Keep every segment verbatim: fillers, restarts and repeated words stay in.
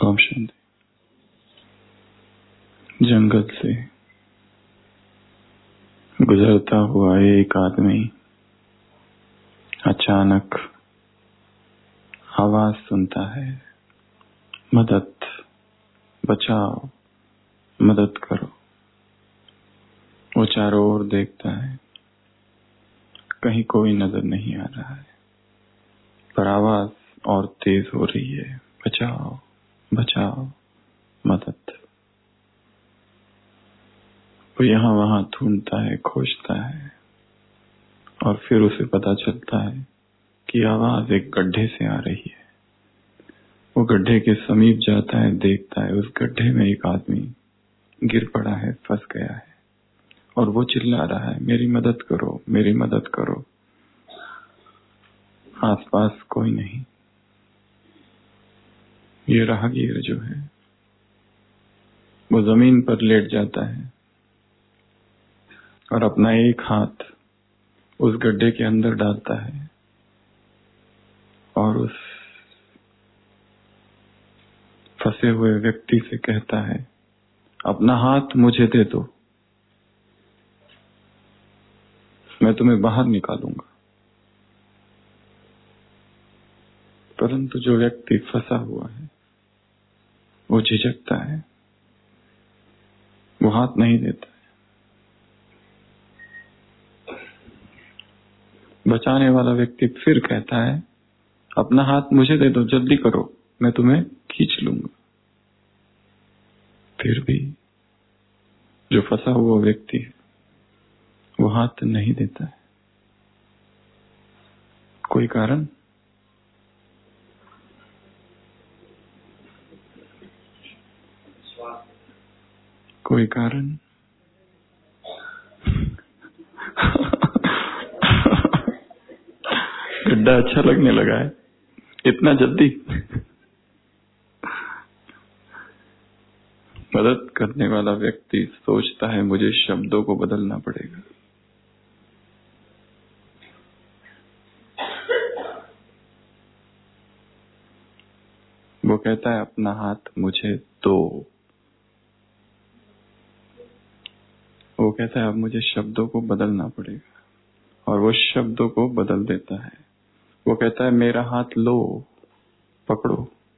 ओम शांति। जंगल से गुजरता हुआ एक आदमी अचानक आवाज सुनता है, मदद, बचाओ, मदद करो। वो चारों ओर देखता है, कहीं कोई नजर नहीं आ रहा है, पर आवाज और तेज हो रही है, बचाओ, बचाओ, मदद। वो यहाँ वहां ढूंढता है, खोजता है, और फिर उसे पता चलता है कि आवाज एक गड्ढे से आ रही है। वो गड्ढे के समीप जाता है, देखता है उस गड्ढे में एक आदमी गिर पड़ा है, फंस गया है, और वो चिल्ला रहा है, मेरी मदद करो, मेरी मदद करो। आसपास कोई नहीं। ये राहगीर जो है वो जमीन पर लेट जाता है और अपना एक हाथ उस गड्ढे के अंदर डालता है और उस फंसे हुए व्यक्ति से कहता है, अपना हाथ मुझे दे दो, मैं तुम्हें बाहर निकालूंगा। परंतु जो व्यक्ति फंसा हुआ है वो झिझकता है, वो हाथ नहीं देता है। बचाने वाला व्यक्ति फिर कहता है, अपना हाथ मुझे दे दो, जल्दी करो, मैं तुम्हें खींच लूंगा। फिर भी जो फंसा हुआ व्यक्ति है वो हाथ नहीं देता है। कोई कारण? कोई कारण? गड्ढा अच्छा लगने लगा है, इतना जल्दी? मदद करने वाला व्यक्ति सोचता है, मुझे शब्दों को बदलना पड़ेगा। वो कहता है, अपना हाथ मुझे दो। वो कहता है, अब मुझे शब्दों को बदलना पड़ेगा, और वो शब्दों को बदल देता है। वो कहता है, मेरा हाथ लो, पकड़ो।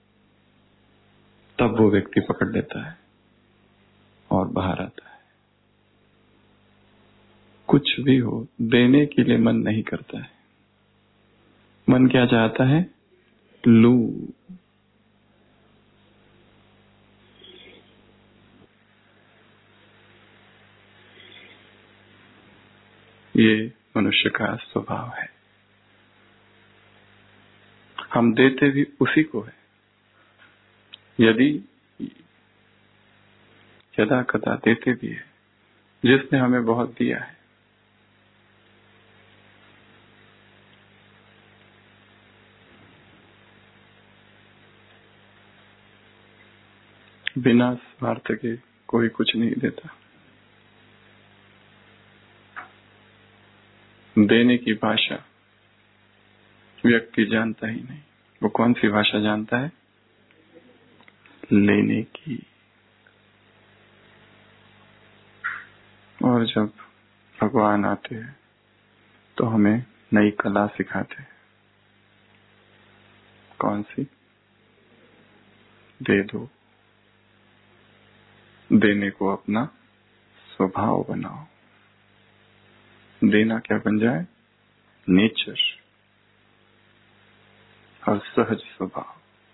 तब वो व्यक्ति पकड़ लेता है और बाहर आता है। कुछ भी हो, देने के लिए मन नहीं करता है। मन क्या चाहता है? लू। ये मनुष्य का स्वभाव है। हम देते भी उसी को है, यदि यदा कदा देते भी है जिसने हमें बहुत दिया है। बिना स्वार्थ के कोई कुछ नहीं देता। देने की भाषा व्यक्ति जानता ही नहीं। वो कौन सी भाषा जानता है? लेने की। और जब भगवान आते हैं तो हमें नई कला सिखाते हैं। कौन सी? दे दो। देने को अपना स्वभाव बनाओ। देना क्या बन जाए? नेचर और सहज स्वभाव।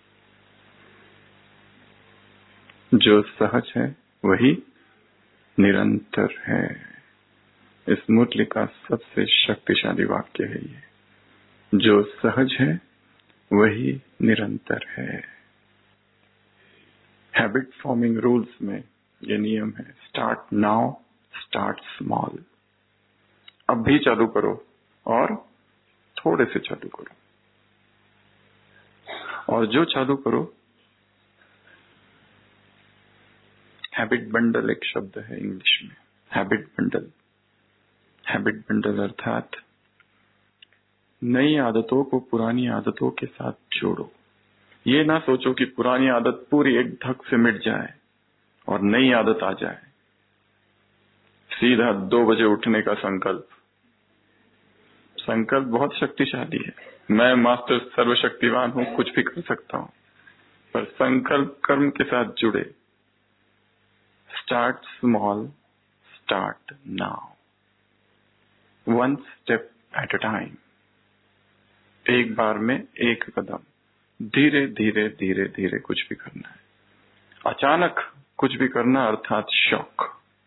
जो सहज है वही निरंतर है। इस मुरली का सबसे शक्तिशाली वाक्य है ये। जो सहज है वही निरंतर है। हैबिट फॉर्मिंग रूल्स में ये नियम है, स्टार्ट नाउ, स्टार्ट स्मॉल। अब भी चालू करो और थोड़े से चालू करो, और जो चालू करो। हैबिट बंडल एक शब्द है इंग्लिश में, हैबिट बंडल। हैबिट बंडल अर्थात नई आदतों को पुरानी आदतों के साथ जोड़ो। ये ना सोचो कि पुरानी आदत पूरी एक धक से मिट जाए और नई आदत आ जाए। सीधा दो बजे उठने का संकल्प। संकल्प बहुत शक्तिशाली है। मैं मास्टर सर्वशक्तिवान हूं, कुछ भी कर सकता हूं, पर संकल्प कर्म के साथ जुड़े। Start small, start now, one step at a time. एक बार में एक कदम, धीरे धीरे धीरे धीरे कुछ भी करना है। अचानक कुछ भी करना अर्थात शॉक।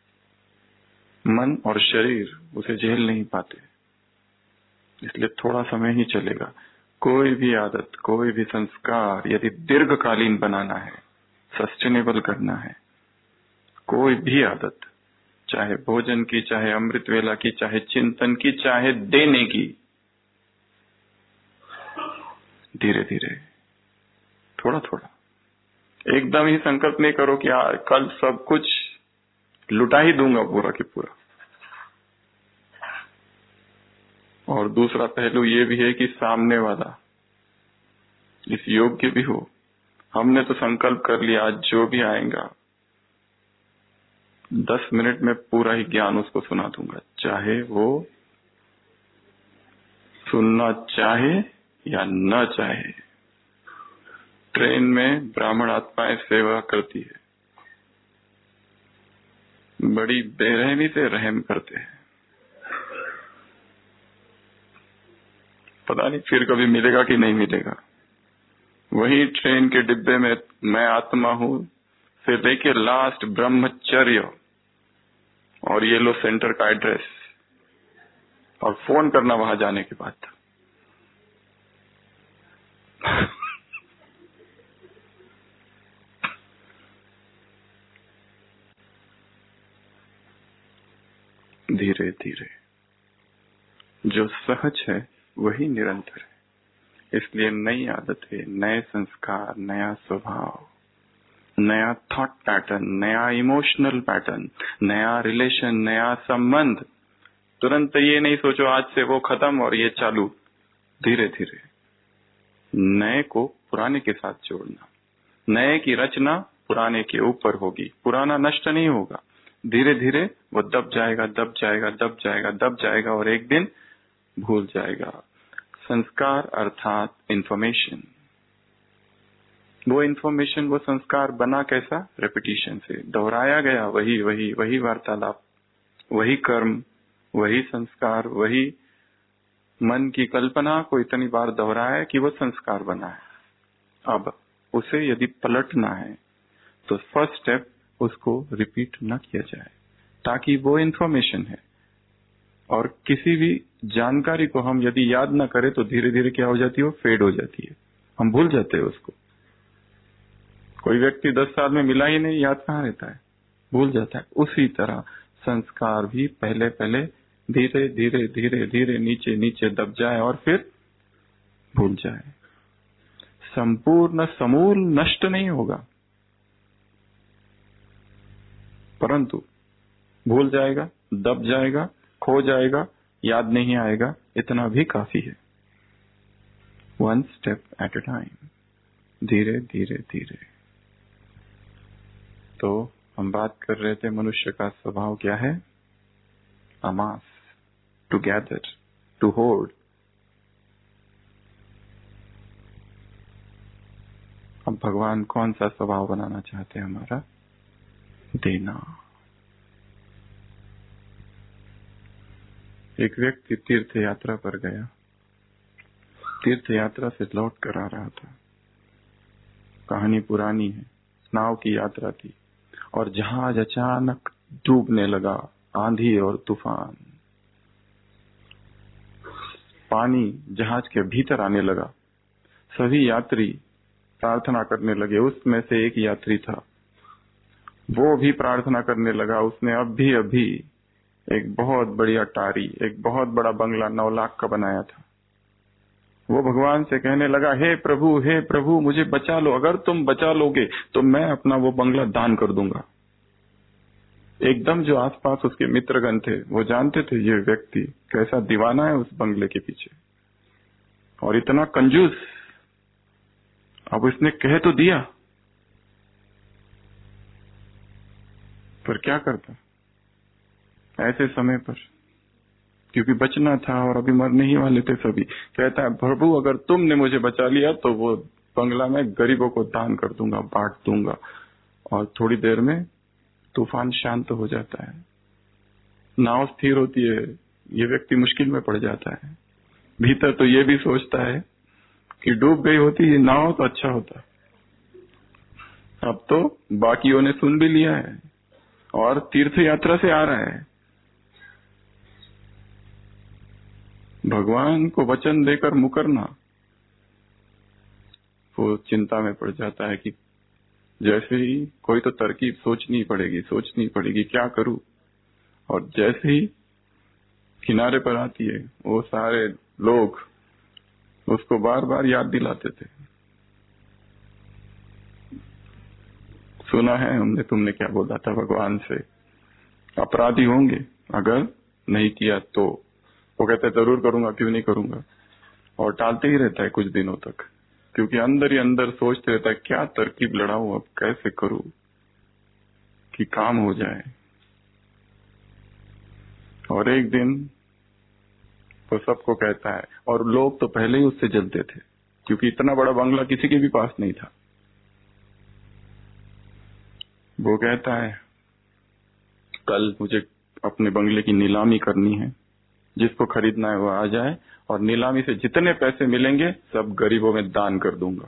मन और शरीर उसे झेल नहीं पाते, इसलिए थोड़ा समय ही चलेगा। कोई भी आदत, कोई भी संस्कार यदि दीर्घकालीन बनाना है, सस्टेनेबल करना है, कोई भी आदत, चाहे भोजन की, चाहे अमृत वेला की, चाहे चिंतन की, चाहे देने की, धीरे धीरे, थोड़ा थोड़ा। एकदम ही संकल्प नहीं करो कि यार कल सब कुछ लुटा ही दूंगा पूरा की पूरा। और दूसरा पहलू ये भी है कि सामने वाला इस योग्य भी हो। हमने तो संकल्प कर लिया आज जो भी आएगा दस मिनट में पूरा ही ज्ञान उसको सुना दूंगा, चाहे वो सुनना चाहे या न चाहे। ट्रेन में ब्राह्मण आत्माएं सेवा करती है, बड़ी बेरहमी से रहम करते हैं। पता नहीं फिर कभी मिलेगा कि नहीं मिलेगा। वही ट्रेन के डिब्बे में मैं आत्मा हूं से लेके लास्ट ब्रह्मचर्य और ये लो सेंटर का एड्रेस और फोन करना वहां जाने के बाद। धीरे धीरे जो सहज है वही निरंतर है। इसलिए नई आदतें, नए संस्कार, नया स्वभाव, नया थॉट पैटर्न, नया इमोशनल पैटर्न, नया रिलेशन, नया संबंध। तुरंत ये नहीं सोचो आज से वो खत्म और ये चालू। धीरे धीरे नए को पुराने के साथ जोड़ना। नए की रचना पुराने के ऊपर होगी, पुराना नष्ट नहीं होगा। धीरे धीरे वो दब जाएगा, दब जाएगा, दब जाएगा, दब जाएगा और एक दिन भूल जाएगा। संस्कार अर्थात इंफॉर्मेशन। वो इंफॉर्मेशन, वो संस्कार बना कैसा? रेपिटेशन से, दोहराया गया वही वही वही वार्तालाप, वही कर्म, वही संस्कार, वही मन की कल्पना को इतनी बार दोहराया कि वो संस्कार बना है। अब उसे यदि पलटना है तो फर्स्ट स्टेप उसको रिपीट न किया जाए, ताकि वो इंफॉर्मेशन है। और किसी भी जानकारी को हम यदि याद न करें तो धीरे धीरे क्या हो जाती है? वो फेड हो जाती है, हम भूल जाते हैं उसको। कोई व्यक्ति दस साल में मिला ही नहीं, याद कहाँ रहता है? भूल जाता है। उसी तरह संस्कार भी पहले पहले धीरे धीरे धीरे धीरे नीचे नीचे दब जाए और फिर भूल जाए। संपूर्ण समूल नष्ट नहीं होगा, परंतु भूल जाएगा, दब जाएगा, खो जाएगा, याद नहीं आएगा, इतना भी काफी है। One step at a time, धीरे धीरे धीरे। तो हम बात कर रहे थे मनुष्य का स्वभाव क्या है? Amass, to gather, to hold. अब भगवान कौन सा स्वभाव बनाना चाहते हैं हमारा? देना। एक व्यक्ति तीर्थ यात्रा पर गया, तीर्थ यात्रा से लौट कर आ रहा था। कहानी पुरानी है। नाव की यात्रा थी और जहाज अचानक डूबने लगा। आंधी और तूफान, पानी जहाज के भीतर आने लगा। सभी यात्री प्रार्थना करने लगे। उसमें से एक यात्री था, वो भी प्रार्थना करने लगा। उसने अभी अभी एक बहुत बड़ी अटारी, एक बहुत बड़ा बंगला नौ लाख का बनाया था। वो भगवान से कहने लगा, हे प्रभु, हे प्रभु, मुझे बचा लो। अगर तुम बचा लोगे तो मैं अपना वो बंगला दान कर दूंगा। एकदम जो आसपास उसके मित्रगण थे वो जानते थे ये व्यक्ति कैसा दीवाना है उस बंगले के पीछे, और इतना कंजूस। अब उसने कह तो दिया, पर क्या करता ऐसे समय पर, क्योंकि बचना था और अभी मरने ही वाले थे सभी। कहता है प्रभु अगर तुमने मुझे बचा लिया तो वो बंगला में गरीबों को दान कर दूंगा, बांट दूंगा। और थोड़ी देर में तूफान शांत हो जाता है, नाव स्थिर होती है, ये व्यक्ति मुश्किल में पड़ जाता है। भीतर तो ये भी सोचता है कि डूब गई होती ये नाव तो अच्छा होता। अब तो बाकियों ने सुन भी लिया है और तीर्थ यात्रा से आ रहा है। भगवान को वचन देकर मुकरना, वो चिंता में पड़ जाता है कि जैसे ही कोई तो तरकीब सोचनी पड़ेगी, सोचनी पड़ेगी क्या करूं। और जैसे ही किनारे पर आती है, वो सारे लोग उसको बार बार याद दिलाते थे, सुना है हमने तुमने क्या बोला था भगवान से, अपराधी होंगे अगर नहीं किया तो। वो कहते जरूर करूंगा, क्यों नहीं करूंगा, और टालते ही रहता है कुछ दिनों तक, क्योंकि अंदर ही अंदर सोचते रहता है क्या तरकीब लड़ाऊं, अब कैसे करूं कि काम हो जाए। और एक दिन वो सबको कहता है, और लोग तो पहले ही उससे जलते थे क्योंकि इतना बड़ा बंगला किसी के भी पास नहीं था। वो कहता है कल मुझे अपने बंगले की नीलामी करनी है, जिसको खरीदना है वो आ जाए, और नीलामी से जितने पैसे मिलेंगे सब गरीबों में दान कर दूंगा।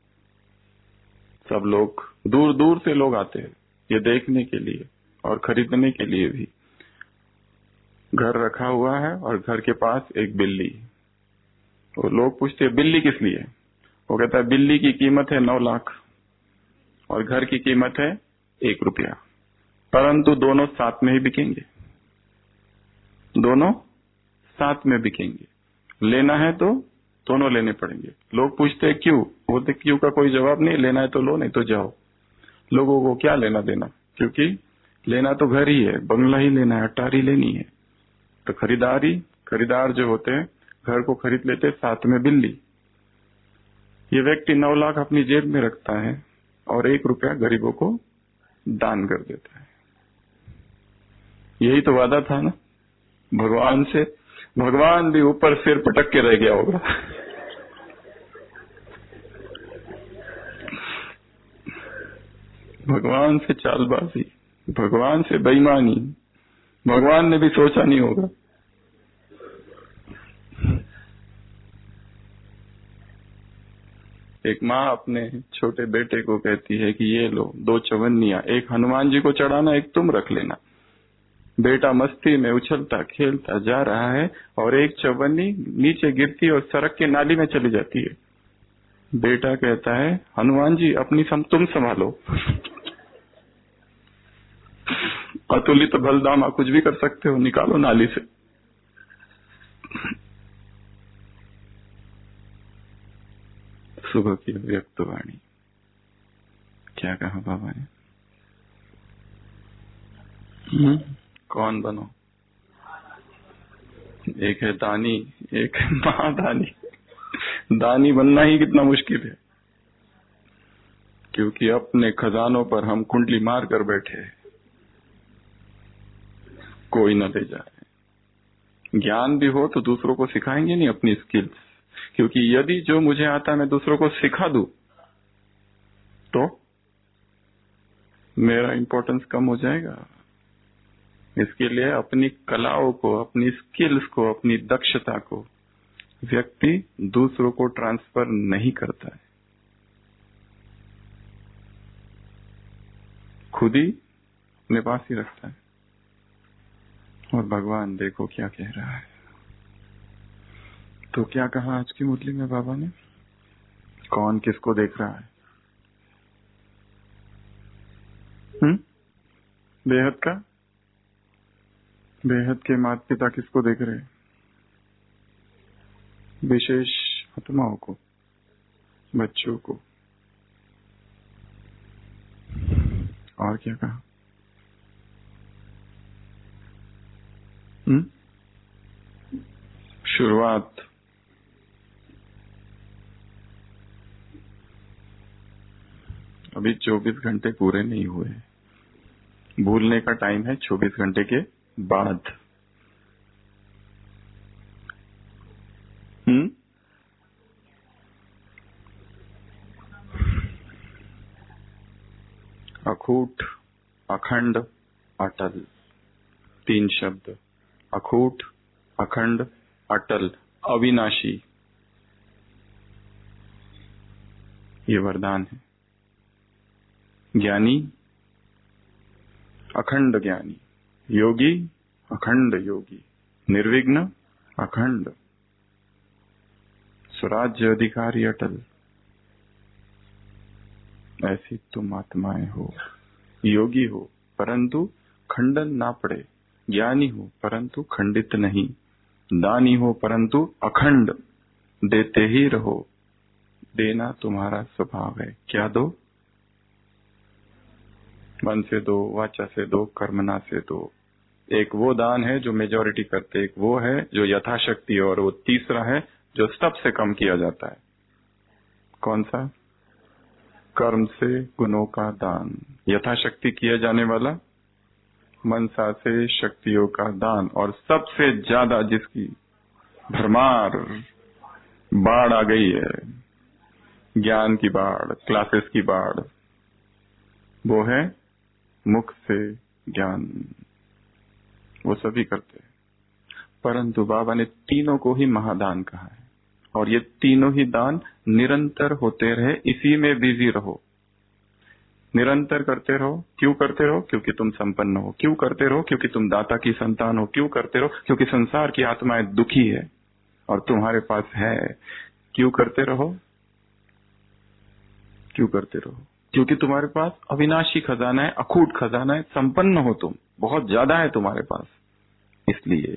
सब लोग, दूर दूर से लोग आते हैं ये देखने के लिए और खरीदने के लिए भी। घर रखा हुआ है और घर के पास एक बिल्ली। वो लोग पूछते हैं बिल्ली किस लिए? वो कहता है बिल्ली की कीमत है नौ लाख और घर की कीमत है एक रुपया, परंतु दोनों साथ में ही बिकेंगे, दोनों साथ में बिकेंगे। लेना है तो दोनों लेने पड़ेंगे। लोग पूछते हैं क्यों? बोलते क्यों का कोई जवाब नहीं, लेना है तो लो, नहीं तो जाओ। लोगों को क्या लेना देना, क्योंकि लेना तो घर ही है, बंगला ही लेना है, अटारी लेनी है। तो खरीदारी खरीदार जो होते हैं घर को खरीद लेते, साथ में बिल्ली। ये व्यक्ति नौ लाख अपनी जेब में रखता है और एक रुपया गरीबों को दान कर देता है। यही तो वादा था ना भगवान से। भगवान भी ऊपर सिर पटक के रह गया होगा। भगवान से चालबाजी, भगवान से बेईमानी, भगवान ने भी सोचा नहीं होगा। एक माँ अपने छोटे बेटे को कहती है कि ये लो दो चवन्नियां, एक हनुमान जी को चढ़ाना, एक तुम रख लेना। बेटा मस्ती में उछलता खेलता जा रहा है और एक चवन्नी नीचे गिरती और सड़क के नाली में चली जाती है। बेटा कहता है हनुमान जी अपनी सम तुम संभालो। अतुलित तो बलदामा, कुछ भी कर सकते हो, निकालो नाली से। सुबह की व्यक्त वाणी, क्या कहा बाबा ने? हुँ? कौन बनो? एक है दानी, एक है महादानी। दानी बनना ही कितना मुश्किल है, क्योंकि अपने खजानों पर हम कुंडली मार कर बैठे हैं, कोई न ले जाए। ज्ञान भी हो तो दूसरों को सिखाएंगे नहीं अपनी स्किल्स, क्योंकि यदि जो मुझे आता है मैं दूसरों को सिखा दूं तो मेरा इंपॉर्टेंस कम हो जाएगा। इसके लिए अपनी कलाओं को, अपनी स्किल्स को, अपनी दक्षता को व्यक्ति दूसरों को ट्रांसफर नहीं करता है, खुद ही अपने पास ही रखता है। और भगवान देखो क्या कह रहा है। तो क्या कहा आज की मुरली में बाबा ने? कौन किसको देख रहा है? हुँ? बेहद का बेहद के माता पिता किसको देख रहे हैं? विशेष आत्माओं को, बच्चों को। और क्या कहा? हुँ? शुरुआत अभी चौबीस घंटे पूरे नहीं हुए। भूलने का टाइम है चौबीस घंटे के बाद। हम्म अखूट, अखंड, अटल, तीन शब्द। अखूट, अखंड, अटल, अविनाशी, ये वरदान है। ज्ञानी, अखंड ज्ञानी, योगी, अखंड योगी, निर्विघ्न, अखंड, स्वराज्य अधिकारी अटल। ऐसी तुम आत्माएं हो। योगी हो परंतु खंडन ना पड़े, ज्ञानी हो परंतु खंडित नहीं, दानी हो परंतु अखंड, देते ही रहो। देना तुम्हारा स्वभाव है। क्या दो? मन से दो, वाचा से दो, कर्मना से दो। एक वो दान है जो मेजॉरिटी करते, एक वो है जो यथाशक्ति, और वो तीसरा है जो सबसे कम किया जाता है। कौन सा? कर्म से गुणों का दान। यथाशक्ति किया जाने वाला मनसा से शक्तियों का दान, और सबसे ज्यादा जिसकी भरमार बाढ़ आ गई है, ज्ञान की बाढ़, क्लासेस की बाढ़, वो है मुख से ज्ञान। वो सभी करते हैं, परंतु बाबा ने तीनों को ही महादान कहा है, और ये तीनों ही दान निरंतर होते रहे। इसी में बिजी रहो, निरंतर करते रहो। क्यों करते रहो? क्योंकि तुम संपन्न हो। क्यों करते रहो? क्योंकि तुम दाता की संतान हो। क्यों करते रहो? क्योंकि संसार की आत्माएं दुखी है और तुम्हारे पास है। क्यों करते रहो? क्यों करते रहो? क्योंकि तुम्हारे पास अविनाशी खजाना है, अखूट खजाना है, संपन्न हो तुम, बहुत ज्यादा है तुम्हारे पास। इसलिए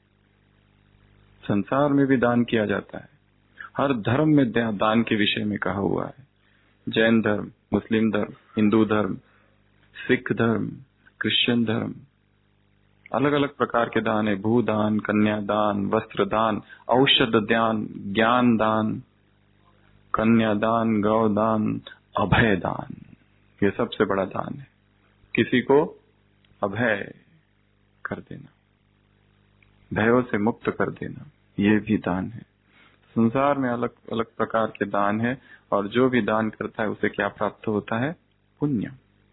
संसार में भी दान किया जाता है। हर धर्म में दान के विषय में कहा हुआ है। जैन धर्म, मुस्लिम धर्म, हिंदू धर्म, सिख धर्म, क्रिश्चियन धर्म, अलग अलग प्रकार के दान है। भूदान, कन्यादान, वस्त्र दान, औषध दान, ज्ञान दान, कन्यादान, गौदान, अभय दान। ये सबसे बड़ा दान है, किसी को अभय कर देना, भयों से मुक्त कर देना, ये भी दान है। संसार में अलग अलग प्रकार के दान है, और जो भी दान करता है उसे क्या प्राप्त होता है? पुण्य।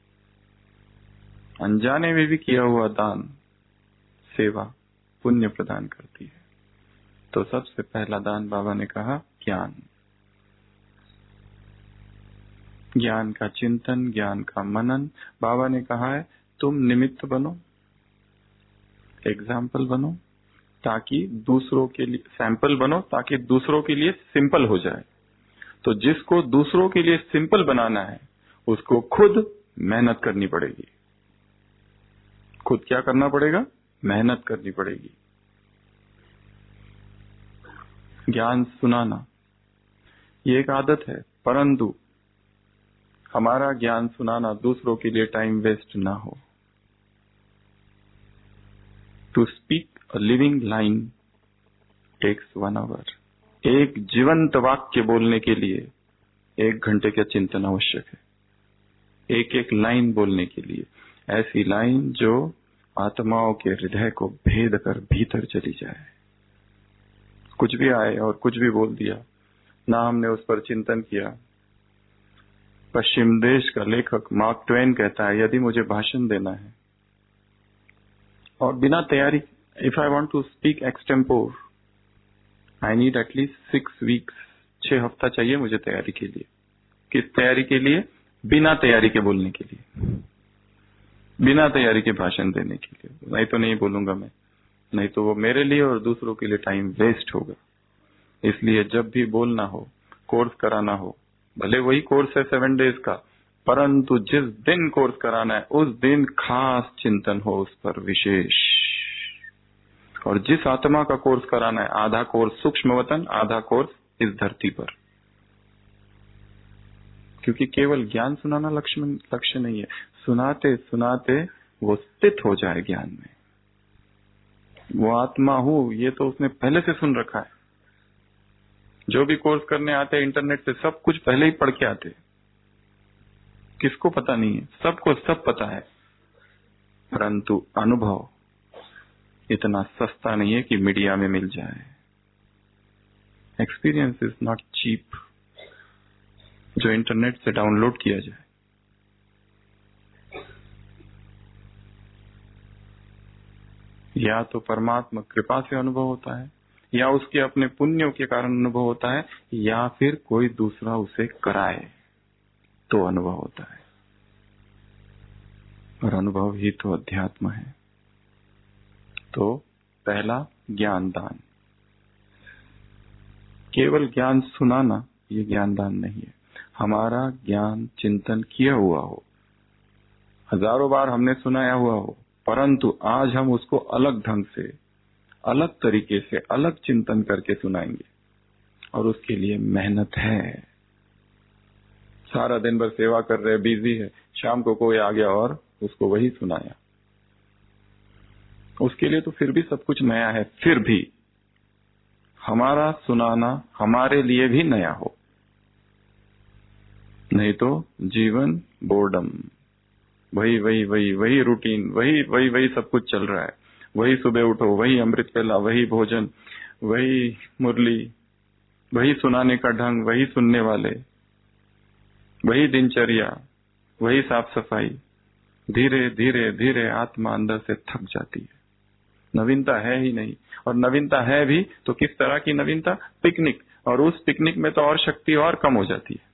अनजाने में भी किया हुआ दान, सेवा, पुण्य प्रदान करती है। तो सबसे पहला दान बाबा ने कहा ज्ञान। ज्ञान का चिंतन, ज्ञान का मनन। बाबा ने कहा है तुम निमित्त बनो, एग्जाम्पल बनो, ताकि दूसरों के लिए सैंपल बनो, ताकि दूसरों के लिए सिंपल हो जाए। तो जिसको दूसरों के लिए सिंपल बनाना है उसको खुद मेहनत करनी पड़ेगी। खुद क्या करना पड़ेगा? मेहनत करनी पड़ेगी। ज्ञान सुनाना ये एक आदत है, परंतु हमारा ज्ञान सुनाना दूसरों के लिए टाइम वेस्ट ना हो। To speak a living line takes one hour. एक जीवंत वाक्य बोलने के लिए एक घंटे का चिंतन आवश्यक है। एक एक लाइन बोलने के लिए, ऐसी लाइन जो आत्माओं के हृदय को भेद कर भीतर चली जाए। कुछ भी आए और कुछ भी बोल दिया, ना हमने उस पर चिंतन किया। पश्चिम देश का लेखक मार्क ट्वेन कहता है, यदि मुझे भाषण देना है और बिना तैयारी, if I want to speak extempore, I need at least six weeks, छह हफ्ता चाहिए मुझे तैयारी के लिए। किस तैयारी के लिए? बिना तैयारी के बोलने के लिए, बिना तैयारी के भाषण देने के लिए। नहीं तो नहीं बोलूंगा मैं, नहीं तो वो मेरे लिए और दूसरों के लिए टाइम वेस्ट होगा। इसलिए जब भी बोलना हो, कोर्स कराना हो, भले वही कोर्स है सेवन डेज का, परंतु जिस दिन कोर्स कराना है उस दिन खास चिंतन हो उस पर विशेष। और जिस आत्मा का कोर्स कराना है, आधा कोर्स सूक्ष्म वतन, आधा कोर्स इस धरती पर। क्योंकि केवल ज्ञान सुनाना लक्ष्य लक्ष्य नहीं है, सुनाते सुनाते वो स्थित हो जाए ज्ञान में। वो आत्मा हूँ ये तो उसने पहले से सुन रखा है। जो भी कोर्स करने आते हैं इंटरनेट से सब कुछ पहले ही पढ़ के आते। किसको पता नहीं है? सबको सब पता है, परंतु अनुभव इतना सस्ता नहीं है कि मीडिया में मिल जाए। एक्सपीरियंस इज नॉट चीप, जो इंटरनेट से डाउनलोड किया जाए। या तो परमात्मा कृपा से अनुभव होता है, या उसके अपने पुण्यों के कारण अनुभव होता है, या फिर कोई दूसरा उसे कराए तो अनुभव होता है। और अनुभव ही तो अध्यात्म है। तो पहला ज्ञान दान। केवल ज्ञान सुनाना ये ज्ञान दान नहीं है। हमारा ज्ञान चिंतन किया हुआ हो, हजारों बार हमने सुनाया हुआ हो, परंतु आज हम उसको अलग ढंग से, अलग तरीके से, अलग चिंतन करके सुनाएंगे। और उसके लिए मेहनत है। सारा दिन भर सेवा कर रहे, बिजी है, शाम को कोई आ गया और उसको वही सुनाया। उसके लिए तो फिर भी सब कुछ नया है। फिर भी हमारा सुनाना हमारे लिए भी नया हो, नहीं तो जीवन बोर्डम, वही वही वही वही रूटीन, वही वही वही सब कुछ चल रहा है। वही सुबह उठो, वही अमृत पेला, वही भोजन, वही मुरली, वही सुनाने का ढंग, वही सुनने वाले, वही दिनचर्या, वही साफ सफाई। धीरे धीरे धीरे आत्मा अंदर से थक जाती है। नवीनता है ही नहीं। और नवीनता है भी तो किस तरह की नवीनता? पिकनिक। और उस पिकनिक में तो और शक्ति और कम हो जाती है।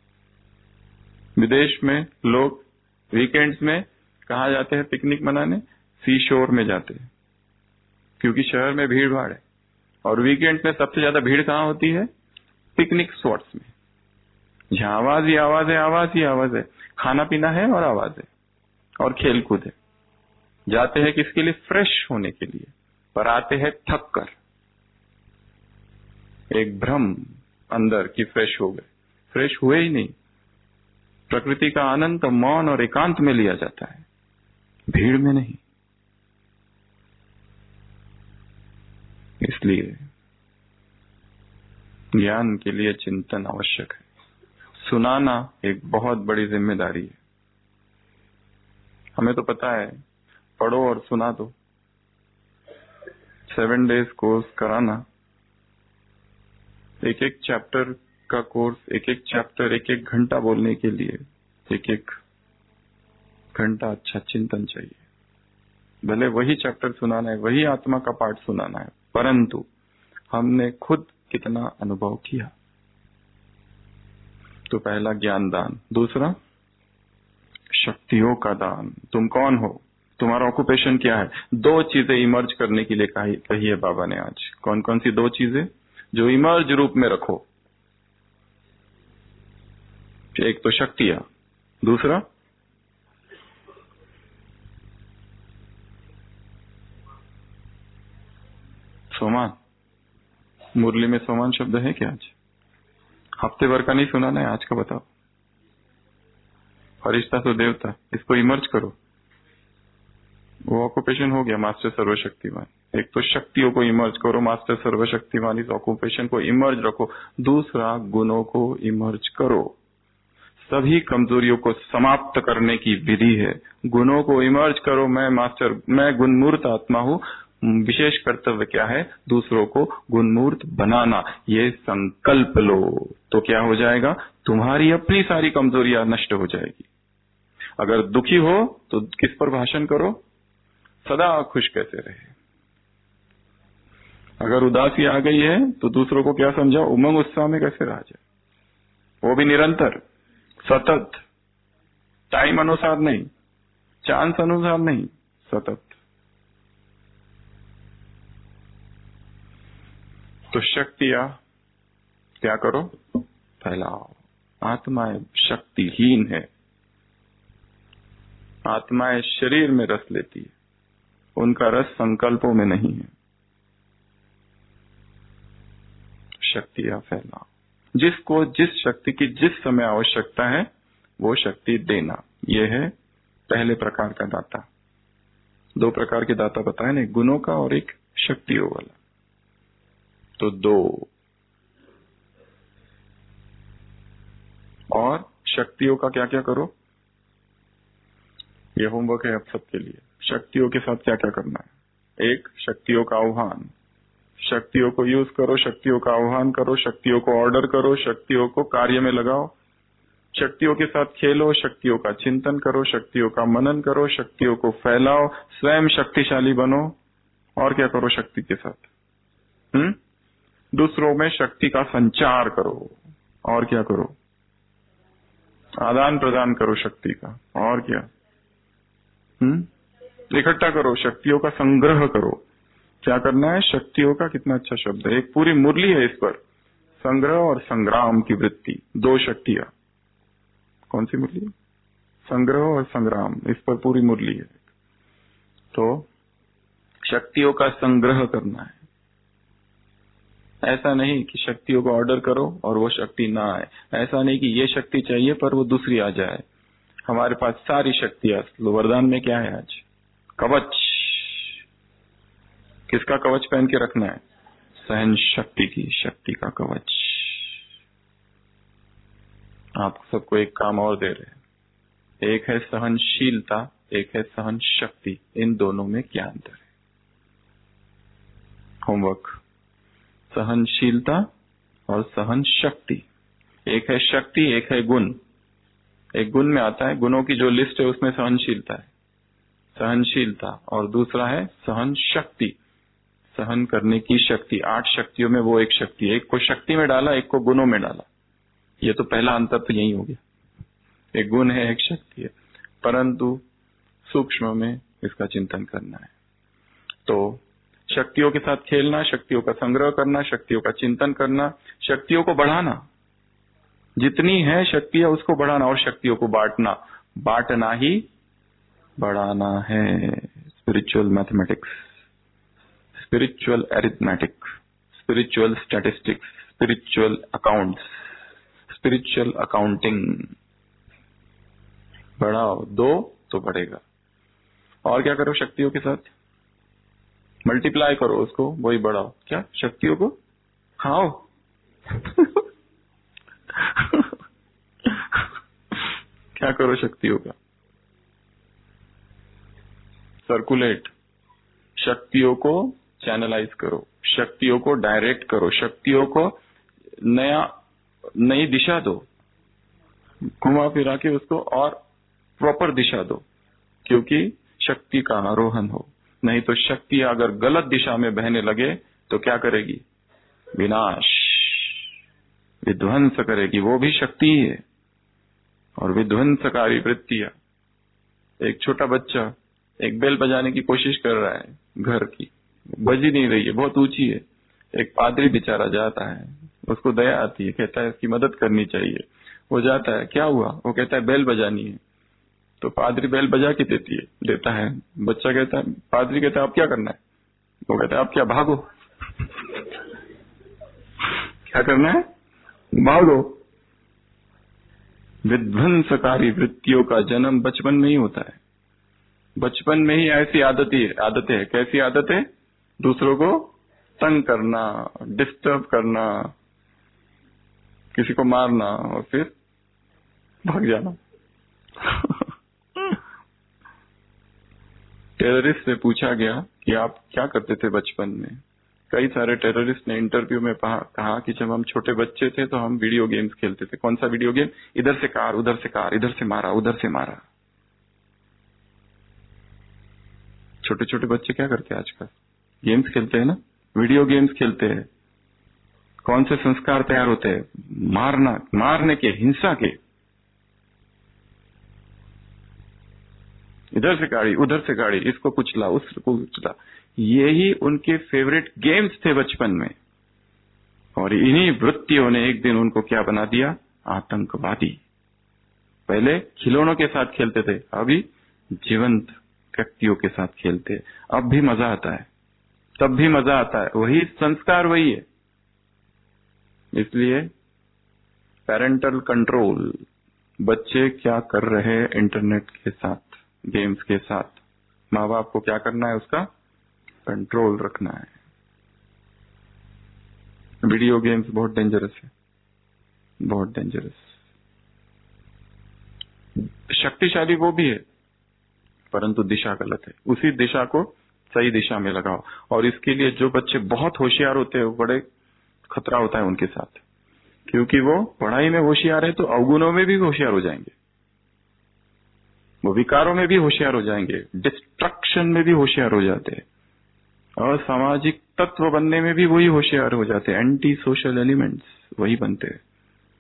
विदेश में लोग वीकेंड्स में कहाँ जाते हैं पिकनिक मनाने? सी शोर में जाते हैं, क्योंकि शहर में भीड़ भाड़ है। और वीकेंड में सबसे ज्यादा भीड़ कहाँ होती है? पिकनिक स्पॉट्स में, जहाँ आवाज ही आवाज है, आवाज ही आवाज है, खाना पीना है और आवाज है और खेल कूद है। जाते हैं किसके लिए? फ्रेश होने के लिए, पर आते हैं थक कर। एक भ्रम अंदर की फ्रेश हो गए, फ्रेश हुए ही नहीं। प्रकृति का आनंद तो मौन और एकांत में लिया जाता है, भीड़ में नहीं। इसलिए ज्ञान के लिए चिंतन आवश्यक है। सुनाना एक बहुत बड़ी जिम्मेदारी है। हमें तो पता है, पढ़ो और सुना दो। सेवन डेज कोर्स कराना, एक एक चैप्टर का कोर्स, एक एक चैप्टर एक एक घंटा बोलने के लिए एक एक घंटा अच्छा चिंतन चाहिए। भले वही चैप्टर सुनाना है, वही आत्मा का पाठ सुनाना है, परंतु हमने खुद कितना अनुभव किया। तो पहला ज्ञान दान। दूसरा शक्तियों का दान। तुम कौन हो? तुम्हारा ऑक्यूपेशन क्या है? दो चीजें इमर्ज करने के लिए कही है बाबा ने आज। कौन कौन सी दो चीजें जो इमर्ज रूप में रखो? एक तो शक्तियां, दूसरा सोमान। मुरली में सोमान शब्द है क्या? आज हफ्ते भर का नहीं सुनाना है, आज का बताओ। फरिश्ता तो देवता, इसको इमर्ज करो। वो ऑक्यूपेशन हो गया मास्टर सर्वशक्तिमान। एक तो शक्तियों को इमर्ज करो, मास्टर सर्वशक्तिमान, इस ऑक्यूपेशन को इमर्ज रखो। दूसरा गुणों को इमर्ज करो। सभी कमजोरियों को समाप्त करने की विधि है। गुणों को इमर्ज करो। मैं मास्टर, मैं गुणमूर्त आत्मा हूँ। विशेष कर्तव्य क्या है? दूसरों को गुणमूर्त बनाना। ये संकल्प लो तो क्या हो जाएगा? तुम्हारी अपनी सारी कमजोरियां नष्ट हो जाएगी। अगर दुखी हो तो किस पर भाषण करो? सदा खुश कैसे रहे। अगर उदासी आ गई है तो दूसरों को क्या समझाओ? उमंग उत्साह में कैसे रहा जाए, वो भी निरंतर, सतत, टाइम अनुसार नहीं, चांस अनुसार नहीं, सतत। तो शक्तियां क्या करो? फैलाओ। आत्माएं शक्तिहीन है। आत्माएं शरीर में रस लेती है, उनका रस संकल्पों में नहीं है। शक्तियां फैलाओ। जिसको जिस शक्ति की जिस समय आवश्यकता है वो शक्ति देना, यह है पहले प्रकार का दाता। दो प्रकार के दाता बताए ना, गुणों का और एक शक्तियों वाला। तो दो। और शक्तियों का क्या क्या करो? ये होमवर्क है आप सबके लिए। शक्तियों के साथ क्या क्या करना है। एक, शक्तियों का आह्वान। शक्तियों को यूज करो, शक्तियों का आह्वान करो, शक्तियों को ऑर्डर करो, शक्तियों को कार्य में लगाओ, शक्तियों के साथ खेलो, शक्तियों का चिंतन करो, शक्तियों का मनन करो, शक्तियों को फैलाओ, स्वयं शक्तिशाली बनो। और क्या करो शक्ति के साथ? हम्म दूसरों में शक्ति का संचार करो। और क्या करो? आदान प्रदान करो शक्ति का। और क्या? हम्म इकट्ठा करो, शक्तियों का संग्रह करो। क्या करना है? शक्तियों का, कितना अच्छा शब्द है, एक पूरी मुरली है इस पर। संग्रह और संग्राम की वृत्ति, दो शक्तियां। कौन सी मुरली? संग्रह और संग्राम, इस पर पूरी मुरली है। तो शक्तियों का संग्रह करना है। ऐसा नहीं कि शक्तियों को ऑर्डर करो और वो शक्ति ना आए। ऐसा नहीं कि ये शक्ति चाहिए पर वो दूसरी आ जाए। हमारे पास सारी शक्तियां। वरदान में क्या है आज? कवच। किसका कवच पहन के रखना है? सहन शक्ति की, शक्ति का कवच। आप सबको एक काम और दे रहे हैं। एक है सहनशीलता, एक है सहन शक्ति। इन दोनों में क्या अंतर है? होमवर्क। सहनशीलता और सहन शक्ति। एक है शक्ति, एक है गुण। एक गुण में आता है, गुणों की जो लिस्ट है उसमें सहनशीलता है, सहनशीलता। और दूसरा है सहन शक्ति, सहन करने की शक्ति। आठ शक्तियों में वो एक शक्ति है। एक को शक्ति में डाला, एक को गुणों में डाला। ये तो पहला अंतर तो यही हो गया। एक गुण है, एक शक्ति है, परंतु सूक्ष्म में इसका चिंतन करना है। तो शक्तियों के साथ खेलना, शक्तियों का संग्रह करना, शक्तियों का चिंतन करना, शक्तियों को बढ़ाना। जितनी है शक्तियां उसको बढ़ाना, और शक्तियों को बांटना। बांटना ही बढ़ाना है। Spiritual mathematics, spiritual arithmetic, spiritual statistics, spiritual accounts, spiritual accounting. बढ़ाओ, दो तो बढ़ेगा। और क्या करो शक्तियों के साथ? मल्टीप्लाई करो उसको, वही बढ़ाओ। क्या? शक्तियों को खाओ। क्या करो शक्तियों का? सर्कुलेट। शक्तियों को चैनलाइज करो, शक्तियों को डायरेक्ट करो, शक्तियों को नया नई दिशा दो, घुमा फिरा के उसको और प्रॉपर दिशा दो। क्योंकि शक्ति का आरोहण हो। नहीं तो शक्ति अगर गलत दिशा में बहने लगे तो क्या करेगी? विनाश, विध्वंस करेगी। वो भी शक्ति ही है। और विध्वंसकारी वृत्तियां। एक छोटा बच्चा एक बेल बजाने की कोशिश कर रहा है, घर की बज ही नहीं रही है, बहुत ऊंची है। एक पादरी बेचारा जाता है, उसको दया आती है, कहता है इसकी मदद करनी चाहिए। वो जाता है, क्या हुआ? वो कहता है बेल बजानी है। तो पादरी बेल बजा के देती है देता है। बच्चा कहता है, पादरी कहता है अब क्या करना है? वो कहता है अब क्या, भागो। क्या करना है? भागो। विध्वंसकारी वृत्तियों का जन्म बचपन में ही होता है। बचपन में ही ऐसी आदतें आदतें है। कैसी आदतें? दूसरों को तंग करना, डिस्टर्ब करना, किसी को मारना और फिर भाग जाना। टेररिस्ट से पूछा गया कि आप क्या करते थे बचपन में? कई सारे टेररिस्ट ने इंटरव्यू में कहा कि जब हम छोटे बच्चे थे तो हम वीडियो गेम्स खेलते थे। कौन सा वीडियो गेम? इधर से कार, उधर से कार, इधर से मारा, उधर से मारा। छोटे छोटे बच्चे क्या करते हैं आजकल? गेम्स खेलते हैं ना, वीडियो गेम्स खेलते हैं। कौन से संस्कार तैयार होते हैं? मारना, मारने के, हिंसा के। इधर से गाड़ी, उधर से गाड़ी, इसको कुचला, उसको कुचला। यही उनके फेवरेट गेम्स थे बचपन में। और इन्हीं वृत्तियों ने एक दिन उनको क्या बना दिया? आतंकवादी। पहले खिलौनों के साथ खेलते थे, अभी जीवंत व्यक्तियों के साथ खेलते हैं। अब भी मजा आता है, तब भी मजा आता है। वही संस्कार, वही है। इसलिए पेरेंटल कंट्रोल, बच्चे क्या कर रहे हैं इंटरनेट के साथ, गेम्स के साथ, माँ बाप को क्या करना है? उसका कंट्रोल रखना है। वीडियो गेम्स बहुत डेंजरस है, बहुत डेंजरस। शक्तिशाली वो भी है परंतु दिशा गलत है। उसी दिशा को सही दिशा में लगाओ। और इसके लिए जो बच्चे बहुत होशियार होते हैं वो बड़े खतरा होता है उनके साथ, क्योंकि वो पढ़ाई में होशियार है तो अवगुणों में भी होशियार हो जाएंगे, वो विकारों में भी होशियार हो जाएंगे, डिस्ट्रक्शन में भी होशियार हो जाते हैं, और सामाजिक तत्व बनने में भी वही होशियार हो जाते हैं। एंटी सोशल एलिमेंट्स वही बनते हैं।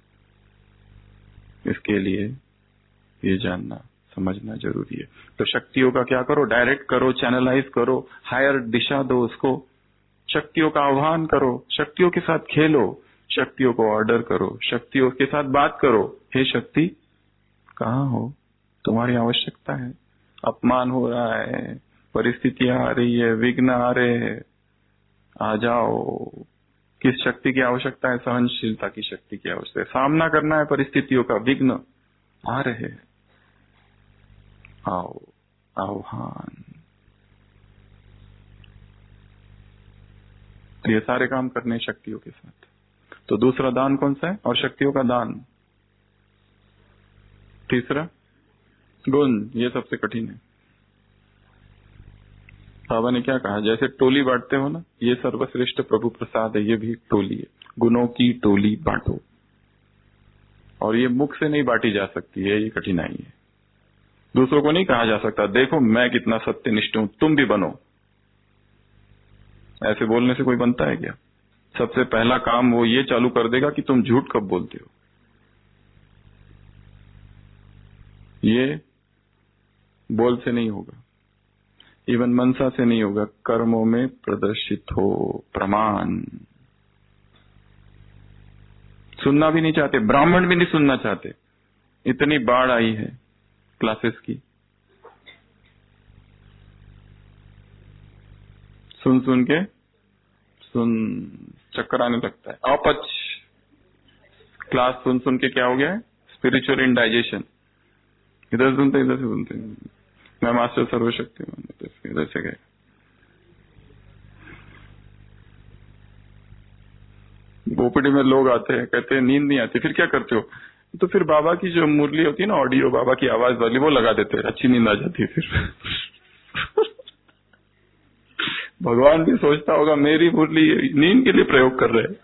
इसके लिए ये जानना समझना जरूरी है। तो शक्तियों का क्या करो, डायरेक्ट करो, चैनलाइज करो, हायर दिशा दो उसको, शक्तियों का आह्वान करो, शक्तियों के साथ खेलो, शक्तियों को ऑर्डर करो, शक्तियों के साथ बात करो। हे शक्ति, कहाँ हो, तुम्हारी आवश्यकता है, अपमान हो रहा है, परिस्थितियां आ रही है, विघ्न आ रहे हैं, आ जाओ। किस शक्ति की आवश्यकता है? सहनशीलता की शक्ति की आवश्यकता है। सामना करना है परिस्थितियों का, विघ्न आ रहे हैं, आओ, आह्वान। तो ये सारे काम करने शक्तियों के साथ। तो दूसरा दान कौन सा है? और शक्तियों का दान। तीसरा गुण, ये सबसे कठिन है। बाबा ने क्या कहा, जैसे टोली बांटते हो ना, ये सर्वश्रेष्ठ प्रभु प्रसाद है, ये भी टोली है। गुणों की टोली बांटो। और ये मुख से नहीं बांटी जा सकती है, ये कठिनाई है। दूसरों को नहीं कहा जा सकता देखो मैं कितना सत्यनिष्ठ हूं, तुम भी बनो। ऐसे बोलने से कोई बनता है क्या? सबसे पहला काम वो ये चालू कर देगा कि तुम झूठ कब बोलते हो। ये बोल से नहीं होगा, इवन मनसा से नहीं होगा, कर्मों में प्रदर्शित हो प्रमाण। सुनना भी नहीं चाहते, ब्राह्मण भी नहीं सुनना चाहते। इतनी बाढ़ आई है क्लासेस की, सुन सुन के सुन चक्कर आने लगता है। अपच क्लास सुन सुन के क्या हो गया है? Spiritual indigestion. इधर सुनते इधर से सुनते, मैं मास्टर सर्वशक्तिमान, इधर से गए। ओपीडी में लोग आते हैं, कहते हैं नींद नहीं आती, फिर क्या करते हो? तो फिर बाबा की जो मुरली होती है ना, ऑडियो बाबा की आवाज वाली, वो लगा देते हैं, अच्छी नींद आ जाती है फिर। भगवान भी सोचता होगा मेरी मुरली नींद के लिए प्रयोग कर रहे हैं।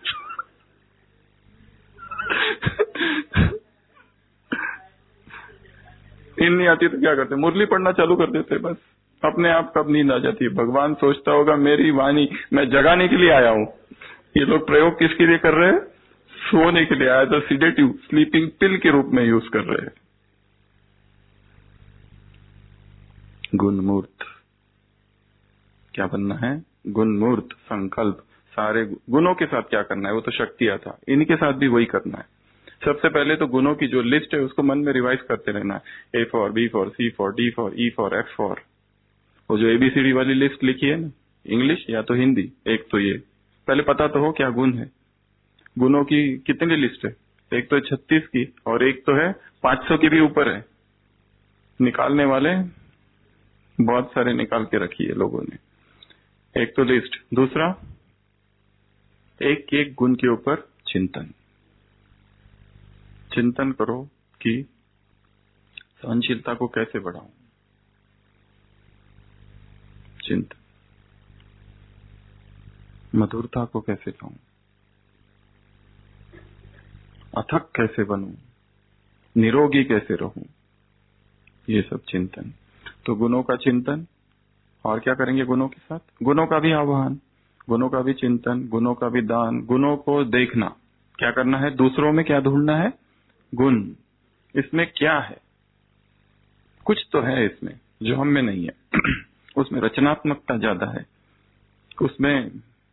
नींद नहीं आती तो क्या करते? मुरली पढ़ना चालू कर देते, बस अपने आप कब नींद आ जाती है। भगवान सोचता होगा मेरी वाणी मैं जगाने के लिए आया हूं। ये लोग प्रयोग किसके लिए कर रहे हैं? सोने के लिए आया था, सिडेटिव स्लीपिंग पिल के रूप में यूज कर रहे हैं। गुणमूर्त क्या बनना है? गुणमूर्त संकल्प। सारे गुणों के साथ क्या करना है? वो तो शक्तियां था, इनके साथ भी वही करना है। सबसे पहले तो गुणों की जो लिस्ट है उसको मन में रिवाइज करते रहना है। A for, B for, C for, D for, E for, F for. वो जो एबीसीडी वाली लिस्ट लिखी है ना, इंग्लिश या तो हिंदी, एक तो ये पहले पता तो हो क्या गुण है। गुणों की कितनी लिस्ट है? एक तो छत्तीस की और एक तो है पांच सौ की भी ऊपर है। निकालने वाले बहुत सारे निकाल के रखी है लोगों ने। एक तो लिस्ट, दूसरा एक एक गुण के ऊपर चिंतन। चिंतन करो कि सहनशीलता को कैसे बढ़ाऊं। चिंतन, मधुरता को कैसे लाऊं, अथक कैसे बनूं, निरोगी कैसे रहूं, ये सब चिंतन। तो गुणों का चिंतन, और क्या करेंगे गुणों के साथ? गुणों का भी आह्वान, गुणों का भी चिंतन, गुणों का भी दान। गुणों को देखना, क्या करना है? दूसरों में क्या ढूंढना है? गुण। इसमें क्या है? कुछ तो है इसमें जो हम में नहीं है। उसमें रचनात्मकता ज्यादा है, उसमें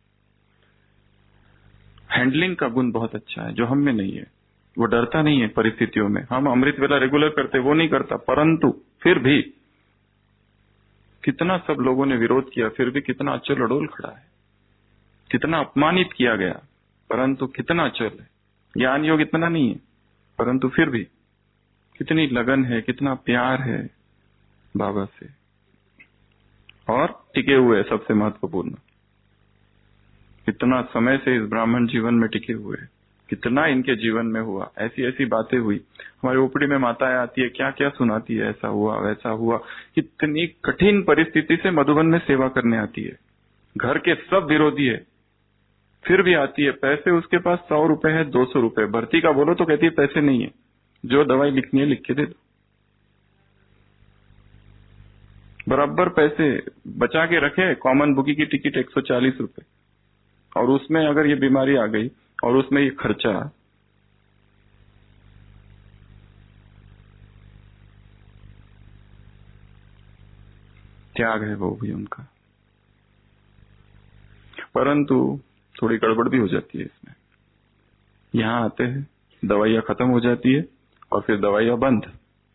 हैंडलिंग का गुण बहुत अच्छा है जो हम में नहीं है। वो डरता नहीं है परिस्थितियों में। हम अमृत वेला रेगुलर करते, वो नहीं करता, परंतु फिर भी कितना सब लोगों ने विरोध किया, फिर भी कितना अचल अडोल खड़ा है। कितना अपमानित किया गया, परंतु कितना अचल है। ज्ञान योग इतना नहीं है, परंतु फिर भी कितनी लगन है, कितना प्यार है बाबा से, और टिके हुए है। सबसे महत्वपूर्ण, इतना समय से इस ब्राह्मण जीवन में टिके हुए, कितना इनके जीवन में हुआ, ऐसी ऐसी बातें हुई। हमारी ओपीडी में माताएं आती है, क्या क्या सुनाती है, ऐसा हुआ वैसा हुआ। कितनी कठिन परिस्थिति से मधुबन में सेवा करने आती है, घर के सब विरोधी है, फिर भी आती है। पैसे उसके पास सौ रुपए है, दो सौ रुपए, भर्ती का बोलो तो कहती है पैसे नहीं है, जो दवाई लिखनी है लिख के दे दो। बराबर पैसे बचा के रखे। कॉमन बुकी की टिकट एक सौ चालीस रुपए, और उसमें अगर ये बीमारी आ गई और उसमें ये खर्चा, त्याग है वो भी उनका। परंतु थोड़ी गड़बड़ भी हो जाती है इसमें। यहां आते हैं, दवाइयां खत्म हो जाती है और फिर दवाइयां बंद।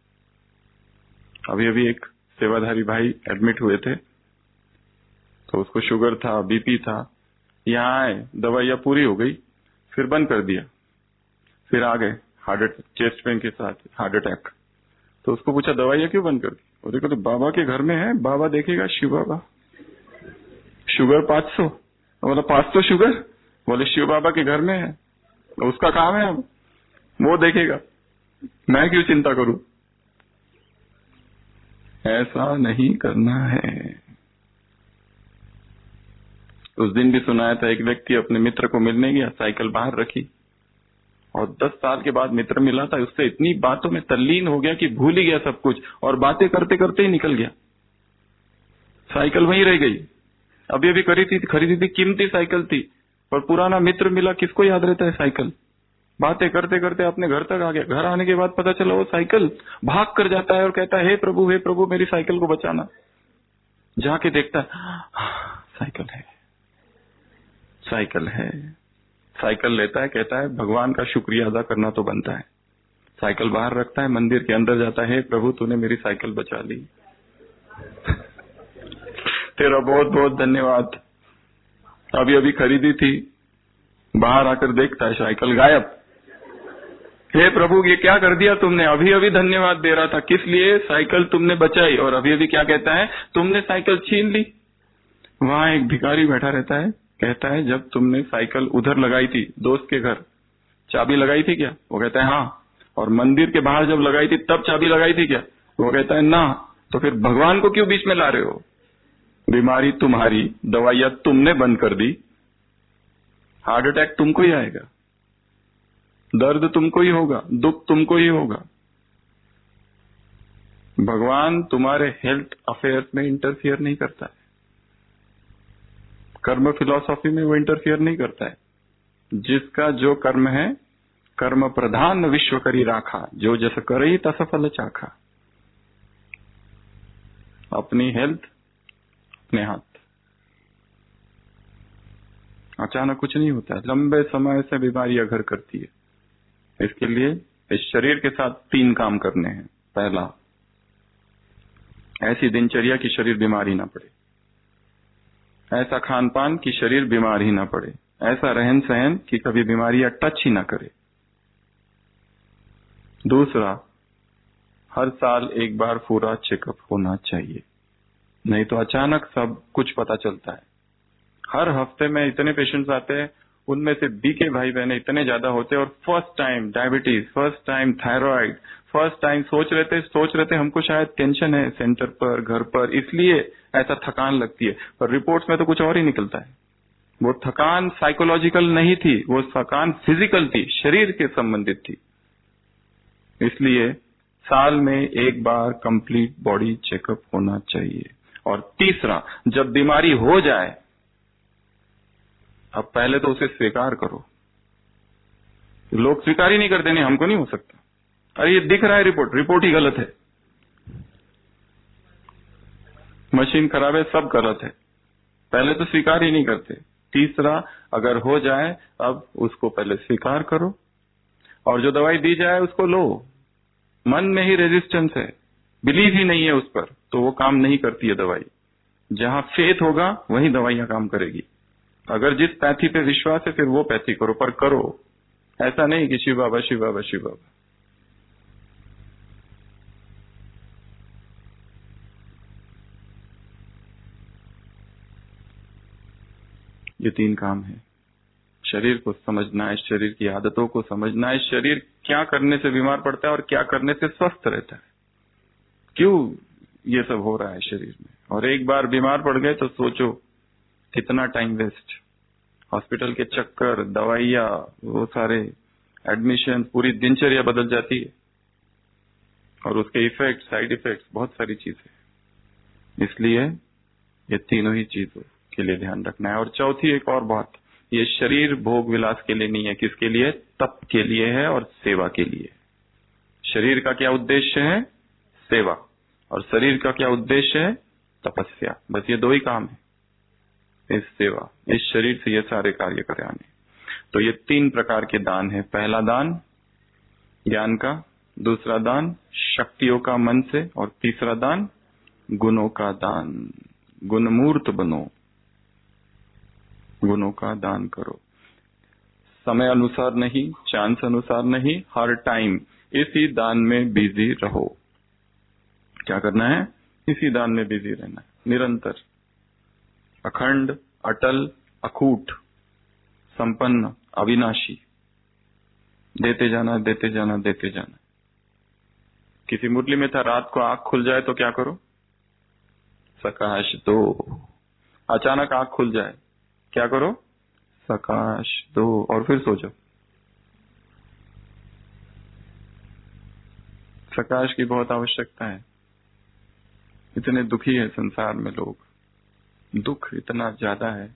अभी अभी एक सेवाधारी भाई एडमिट हुए थे, तो उसको शुगर था, बीपी था। यहाँ आए, दवाइयां पूरी हो गई, फिर बंद कर दिया। फिर आ गए हार्ट अटैक, चेस्ट पेन के साथ हार्ट अटैक। तो उसको पूछा दवाइयां क्यों बंद कर दी? वो देखो तो बाबा के घर में है, बाबा देखेगा, शिव बाबा। शुगर पाँच सौ, बोला पाँच सौ शुगर? बोले शिव बाबा के घर में है, उसका काम है, अब वो देखेगा, मैं क्यों चिंता करूं? ऐसा नहीं करना है। उस दिन भी सुनाया था, एक व्यक्ति अपने मित्र को मिलने गया, साइकिल बाहर रखी और दस साल के बाद मित्र मिला था। उससे इतनी बातों में तल्लीन हो गया कि भूल ही गया सब कुछ, और बातें करते करते ही निकल गया। साइकिल वहीं रह गई। अभी अभी करी थी, खरीदी थी, कीमती साइकिल थी, पर पुराना मित्र मिला, किसको याद रहता है साइकिल? बातें करते करते अपने घर तक आ गया। घर आने के बाद पता चला वो साइकिल भाग कर जाता है और कहता है हे प्रभु, हे प्रभु, मेरी साइकिल को बचाना। जाके देखता है, साइकिल है, साइकिल है। साइकिल लेता है, कहता है भगवान का शुक्रिया अदा करना तो बनता है। साइकिल बाहर रखता है, मंदिर के अंदर जाता है, हे प्रभु तूने मेरी साइकिल बचा ली, तेरा बहुत बहुत धन्यवाद। अभी अभी खरीदी थी, बाहर आकर देखता है साइकिल गायब। हे प्रभु ये क्या कर दिया तुमने? अभी अभी धन्यवाद दे रहा था, किस लिए? साइकिल तुमने बचाई। और अभी अभी क्या कहता है? तुमने साइकिल छीन ली। वहां एक भिखारी बैठा रहता है, कहता है जब तुमने साइकिल उधर लगाई थी दोस्त के घर, चाबी लगाई थी क्या? वो कहता है हाँ। और मंदिर के बाहर जब लगाई थी तब चाबी लगाई थी क्या? वो कहता है ना। तो फिर भगवान को क्यों बीच में ला रहे हो? बीमारी तुम्हारी, दवाइयां तुमने बंद कर दी, हार्ट अटैक तुमको ही आएगा, दर्द तुमको ही होगा, दुख तुमको ही होगा। भगवान तुम्हारे हेल्थ अफेयर्स में इंटरफियर नहीं करता है, कर्म फिलॉसफी में वो इंटरफियर नहीं करता है। जिसका जो कर्म है, कर्म प्रधान विश्व करी राखा, जो जस करई तस फल चाखा। अपनी हेल्थ अपने हाथ। अचानक कुछ नहीं होता है, लंबे समय से बीमारियां घर करती है। इसके लिए इस शरीर के साथ तीन काम करने हैं। पहला, ऐसी दिनचर्या की शरीर बीमार ही ना पड़े, ऐसा खान पान कि शरीर बीमार ही ना पड़े, ऐसा रहन सहन कि कभी बीमारियां टच ही ना करे। दूसरा, हर साल एक बार पूरा चेकअप होना चाहिए, नहीं तो अचानक सब कुछ पता चलता है। हर हफ्ते में इतने पेशेंट्स आते हैं, उनमें से बी के भाई बहने इतने ज्यादा होते हैं, और first time diabetes, first time thyroid, first time सोच रहे थे सोच रहे थे हमको शायद टेंशन है सेंटर पर, घर पर, इसलिए ऐसा थकान लगती है, पर रिपोर्ट्स में तो कुछ और ही निकलता है। वो थकान साइकोलॉजिकल नहीं थी, वो थकान फिजिकल थी, शरीर के संबंधित थी। इसलिए साल में एक बार कंप्लीट बॉडी चेकअप होना चाहिए। और तीसरा, जब बीमारी हो जाए, अब पहले तो उसे स्वीकार करो। लोग स्वीकार ही नहीं करते, नहीं हमको नहीं हो सकता, अरे ये दिख रहा है रिपोर्ट, रिपोर्ट ही गलत है, मशीन खराब है, सब गलत है, पहले तो स्वीकार ही नहीं करते। तीसरा, अगर हो जाए अब उसको पहले स्वीकार करो, और जो दवाई दी जाए उसको लो। मन में ही रेजिस्टेंस है, बिलीव ही नहीं है उस पर, तो वो काम नहीं करती है दवाई। जहां फेथ होगा वहीं दवाइयां काम करेगी। अगर जिस पैथी पे विश्वास है फिर वो पैथी करो, पर करो। ऐसा नहीं कि शिव बाबा शिव बाबा शिव बाबा। ये तीन काम है शरीर को समझना है, शरीर की आदतों को समझना है, शरीर क्या करने से बीमार पड़ता है और क्या करने से स्वस्थ रहता है, क्यों ये सब हो रहा है शरीर में। और एक बार बीमार पड़ गए तो सोचो कितना टाइम वेस्ट, हॉस्पिटल के चक्कर, दवाइयाँ, वो सारे एडमिशन, पूरी दिनचर्या बदल जाती है और उसके इफेक्ट, साइड इफेक्ट्स, बहुत सारी चीजें। इसलिए ये तीनों ही चीजों के लिए ध्यान रखना है। और चौथी एक और बात, ये शरीर भोग विलास के लिए नहीं है, किसके लिए? तप के लिए है और सेवा के लिए। शरीर का क्या उद्देश्य है? सेवा। और शरीर का क्या उद्देश्य है? तपस्या। बस ये दो ही काम है, इस सेवा, इस शरीर से ये सारे कार्य कराने। तो ये तीन प्रकार के दान है। पहला दान ज्ञान का, दूसरा दान शक्तियों का मन से, और तीसरा दान गुणों का दान। गुणमूर्त बनो, गुणों का दान करो। समय अनुसार नहीं, चांस अनुसार नहीं, हर टाइम इसी दान में बिजी रहो। क्या करना है? इसी दान में बिजी रहना है, निरंतर, अखंड, अटल, अकूट, संपन्न, अविनाशी। देते जाना, देते जाना, देते जाना। किसी मुरली में था, रात को आंख खुल जाए तो क्या करो? सकाश दो। अचानक आंख खुल जाए, क्या करो? सकाश दो, और फिर सो जाओ। प्रकाश की बहुत आवश्यकता है। इतने दुखी है संसार में लोग, दुख इतना ज्यादा है।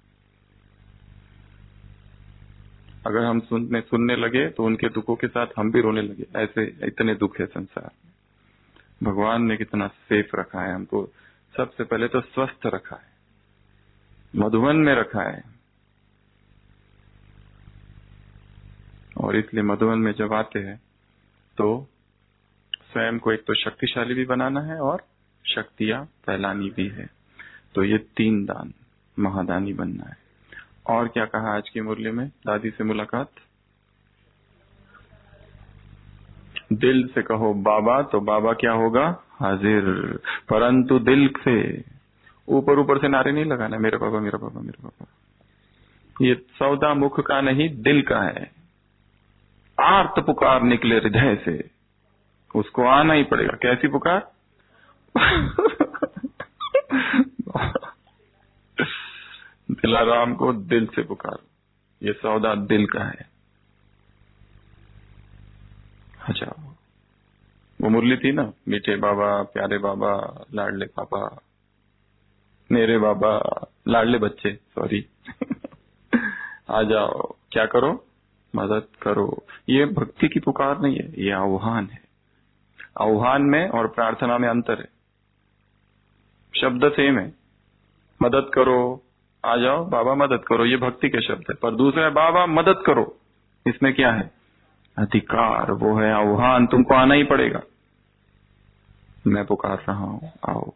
अगर हम सुनने सुनने लगे तो उनके दुखों के साथ हम भी रोने लगे, ऐसे इतने दुख है संसार में। भगवान ने कितना सेफ रखा है हमको। सबसे पहले तो स्वस्थ रखा है, मधुवन में रखा है, और इसलिए मधुवन में जब आते हैं तो स्वयं को एक तो शक्तिशाली भी बनाना है और शक्तियां फैलानी भी है। तो ये तीन दान, महादानी बनना है। और क्या कहा आज की मुरली में? दादी से मुलाकात, दिल से कहो बाबा तो बाबा क्या होगा? हाजिर। परंतु दिल से, ऊपर ऊपर से नारे नहीं लगाना, मेरे पापा मेरा पापा मेरा पापा। ये सौदा मुख का नहीं, दिल का है। आर्त पुकार निकले हृदय से, उसको आना ही पड़ेगा। कैसी पुकार? दिलाराम को दिल से पुकारो, ये सौदा दिल का है। अच्छा, वो मुरली थी ना, मीठे बाबा, प्यारे बाबा, लाडले पापा, मेरे बाबा, लाडले बच्चे, सॉरी। आ जाओ, क्या करो? मदद करो। ये भक्ति की पुकार नहीं है, ये आह्वान है। आह्वान में और प्रार्थना में अंतर है। शब्द सेम है, मदद करो, आ जाओ बाबा मदद करो, ये भक्ति के शब्द है। पर दूसरा है बाबा मदद करो, इसमें क्या है? अधिकार, वो है आह्वान, तुमको आना ही पड़ेगा। मैं पुकार रहा हूं, आओ।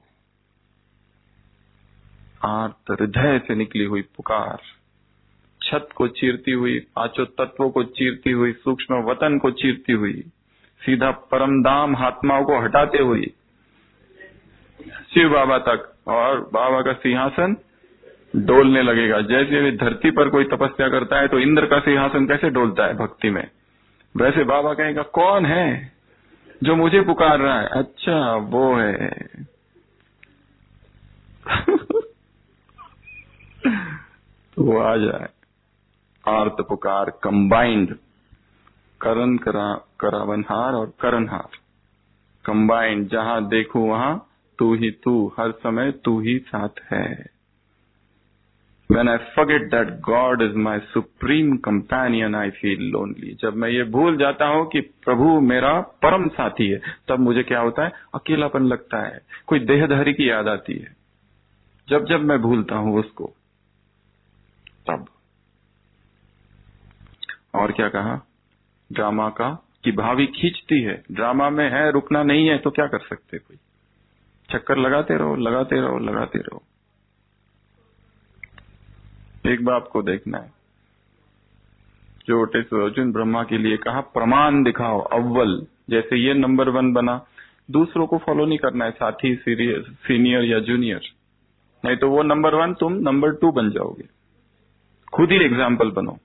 आर्त हृदय से निकली हुई पुकार, छत को चीरती हुई, पांचों तत्वों को चीरती हुई, सूक्ष्म वतन को चीरती हुई, सीधा परमधाम आत्माओं को हटाते हुई शिव बाबा तक। और बाबा का सिंहासन डोलने लगेगा। जैसे भी धरती पर कोई तपस्या करता है तो इंद्र का सिंहासन कैसे डोलता है भक्ति में, वैसे बाबा कहेगा कौन है जो मुझे पुकार रहा है? अच्छा, वो है। तो वो आ जाए। आर्त पुकार कंबाइंड, करण करा करावनहार और करणहार कंबाइंड। जहां देखूं वहां तू ही तू, हर समय तू ही साथ है। When I forget that God is my supreme companion, I feel lonely. जब मैं ये भूल जाता हूँ कि प्रभु मेरा परम साथी है, तब मुझे क्या होता है? अकेलापन लगता है, कोई देहधारी की याद आती है। जब जब मैं भूलता हूँ उसको, तब। और क्या कहा? ड्रामा का कि भावी खींचती है, ड्रामा में है, रुकना नहीं है, तो क्या कर सकते? कोई चक्कर लगाते रहो, लगाते रहो, लगाते रहो। एक बाप को देखना है, छोटे से अर्जुन ब्रह्मा के लिए कहा प्रमाण दिखाओ अव्वल। जैसे ये नंबर वन बना, दूसरों को फॉलो नहीं करना है, साथी, सीनियर या जूनियर, नहीं तो वो नंबर वन, तुम नंबर टू बन जाओगे। खुद ही एग्जाम्पल बनो।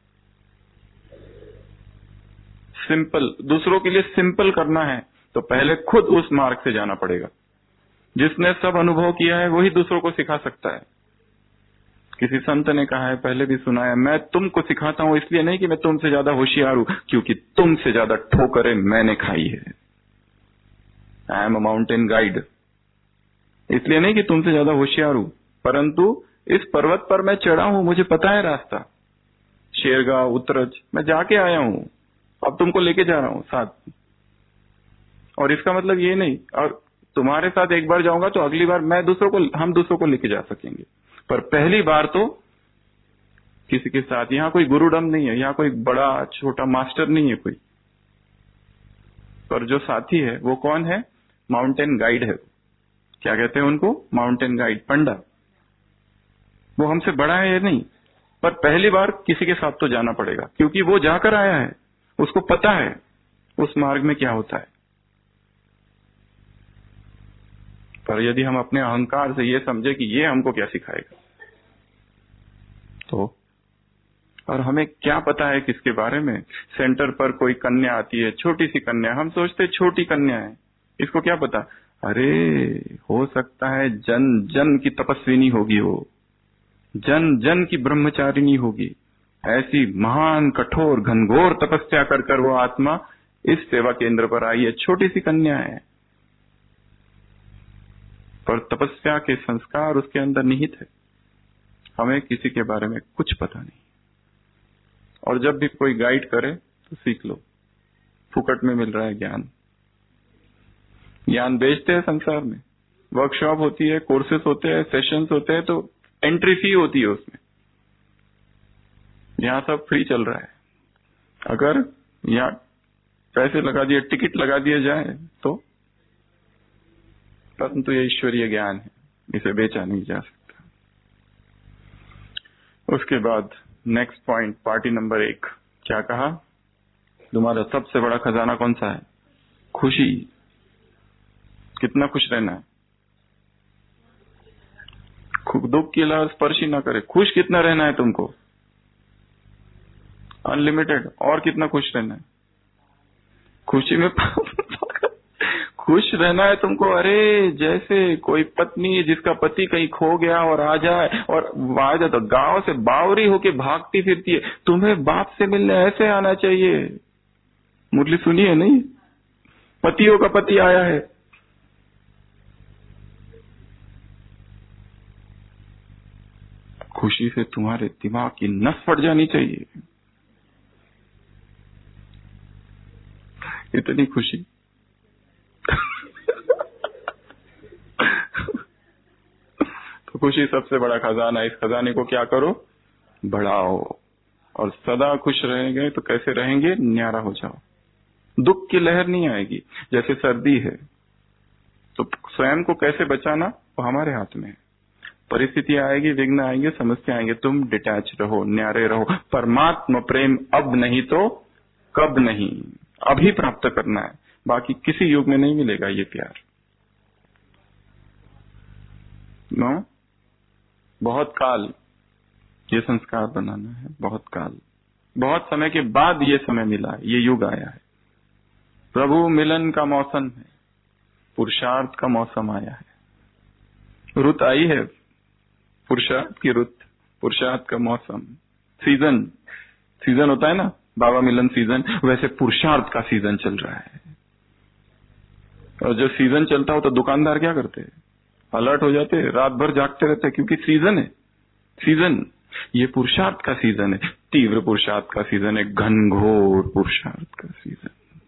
सिंपल, दूसरों के लिए सिंपल करना है तो पहले खुद उस मार्ग से जाना पड़ेगा। जिसने सब अनुभव किया है वही दूसरों को सिखा सकता है। किसी संत ने कहा है, पहले भी सुना है, मैं तुमको सिखाता हूं इसलिए नहीं कि मैं तुमसे ज्यादा होशियार हूं, क्योंकि तुमसे ज्यादा ठोकरें मैंने खाई है। I am a mountain guide. इसलिए नहीं कि तुमसे ज्यादा होशियार हूं, परंतु इस पर्वत पर मैं चढ़ा हूं, मुझे पता है रास्ता। शेरगांव, उत्तरज मैं जाके आया हूं, अब तुमको लेके जा रहा हूं साथ। और इसका मतलब ये नहीं, और तुम्हारे साथ एक बार जाऊंगा तो अगली बार मैं दूसरों को, हम दूसरों को लेके जा सकेंगे, पर पहली बार तो किसी के साथ। यहाँ कोई गुरुडम नहीं है, यहाँ कोई बड़ा छोटा मास्टर नहीं है कोई, पर जो साथी है वो कौन है? माउंटेन गाइड है। क्या कहते हैं उनको? माउंटेन गाइड, पंडा। वो हमसे बड़ा है या नहीं, पर पहली बार किसी के साथ तो जाना पड़ेगा, क्योंकि वो जाकर आया है, उसको पता है उस मार्ग में क्या होता है। पर यदि हम अपने अहंकार से ये समझे कि ये हमको क्या सिखाएगा, तो और हमें क्या पता है किसके बारे में? सेंटर पर कोई कन्या आती है, छोटी सी कन्या, हम सोचते छोटी कन्या है, इसको क्या पता? अरे हो सकता है जन जन की तपस्विनी होगी, वो जन जन की ब्रह्मचारिणी होगी। ऐसी महान कठोर घनघोर तपस्या कर कर वो आत्मा इस सेवा केंद्र पर आई है। छोटी सी कन्या है, पर तपस्या के संस्कार उसके अंदर निहित है। हमें किसी के बारे में कुछ पता नहीं। और जब भी कोई गाइड करे तो सीख लो, फुकट में मिल रहा है ज्ञान। ज्ञान बेचते हैं संसार में, वर्कशॉप होती है, कोर्सेस होते हैं, सेशंस होते हैं, तो एंट्री फी होती है उसमें। यहाँ सब फ्री चल रहा है। अगर यहाँ पैसे लगा दिए, टिकट लगा दिए जाए तो, परंतु ये ईश्वरीय ज्ञान है, इसे बेचा नहीं जा सकता। उसके बाद नेक्स्ट पॉइंट, पार्टी नंबर एक, क्या कहा? तुम्हारा सबसे बड़ा खजाना कौन सा है? खुशी। कितना खुश रहना है, दुख की अलावा स्पर्श ही ना करे। खुश कितना रहना है तुमको? अनलिमिटेड। और कितना खुश रहना है? खुशी में खुश रहना है तुमको। अरे जैसे कोई पत्नी जिसका पति कहीं खो गया और आ जाए, और आ जाए तो गांव से बावरी होके भागती फिरती है, तुम्हें बाप से मिलने ऐसे आना चाहिए। मुरली सुनी है नहीं? पतियों का पति आया है, खुशी से तुम्हारे दिमाग की नस फट जानी चाहिए, इतनी खुशी। तो खुशी सबसे बड़ा खजाना है। इस खजाने को क्या करो? बढ़ाओ। और सदा खुश रहेंगे तो कैसे रहेंगे? न्यारा हो जाओ। दुख की लहर नहीं आएगी। जैसे सर्दी है तो स्वयं को कैसे बचाना, वो हमारे हाथ में है। परिस्थितियां आएगी, विघ्न आएंगे, समस्या आएंगे, तुम डिटैच रहो, न्यारे रहो। परमात्मा प्रेम अब नहीं तो कब नहीं, अभी प्राप्त करना है, बाकी किसी युग में नहीं मिलेगा ये प्यार। नो, बहुत काल ये संस्कार बनाना है, बहुत काल, बहुत समय के बाद ये समय मिला है, ये युग आया है। प्रभु मिलन का मौसम है, पुरुषार्थ का मौसम आया है, रुत आई है, पुरुषार्थ की रुत, पुरुषार्थ का मौसम। सीजन, सीजन होता है ना, बाबा मिलन सीजन, वैसे पुरुषार्थ का सीजन चल रहा है। और जब सीजन चलता हो तो दुकानदार क्या करते हैं? अलर्ट हो जाते हैं, रात भर जागते रहते हैं, क्योंकि सीजन है। सीजन, ये पुरुषार्थ का सीजन है, तीव्र पुरुषार्थ का सीजन है, घनघोर पुरुषार्थ का सीजन।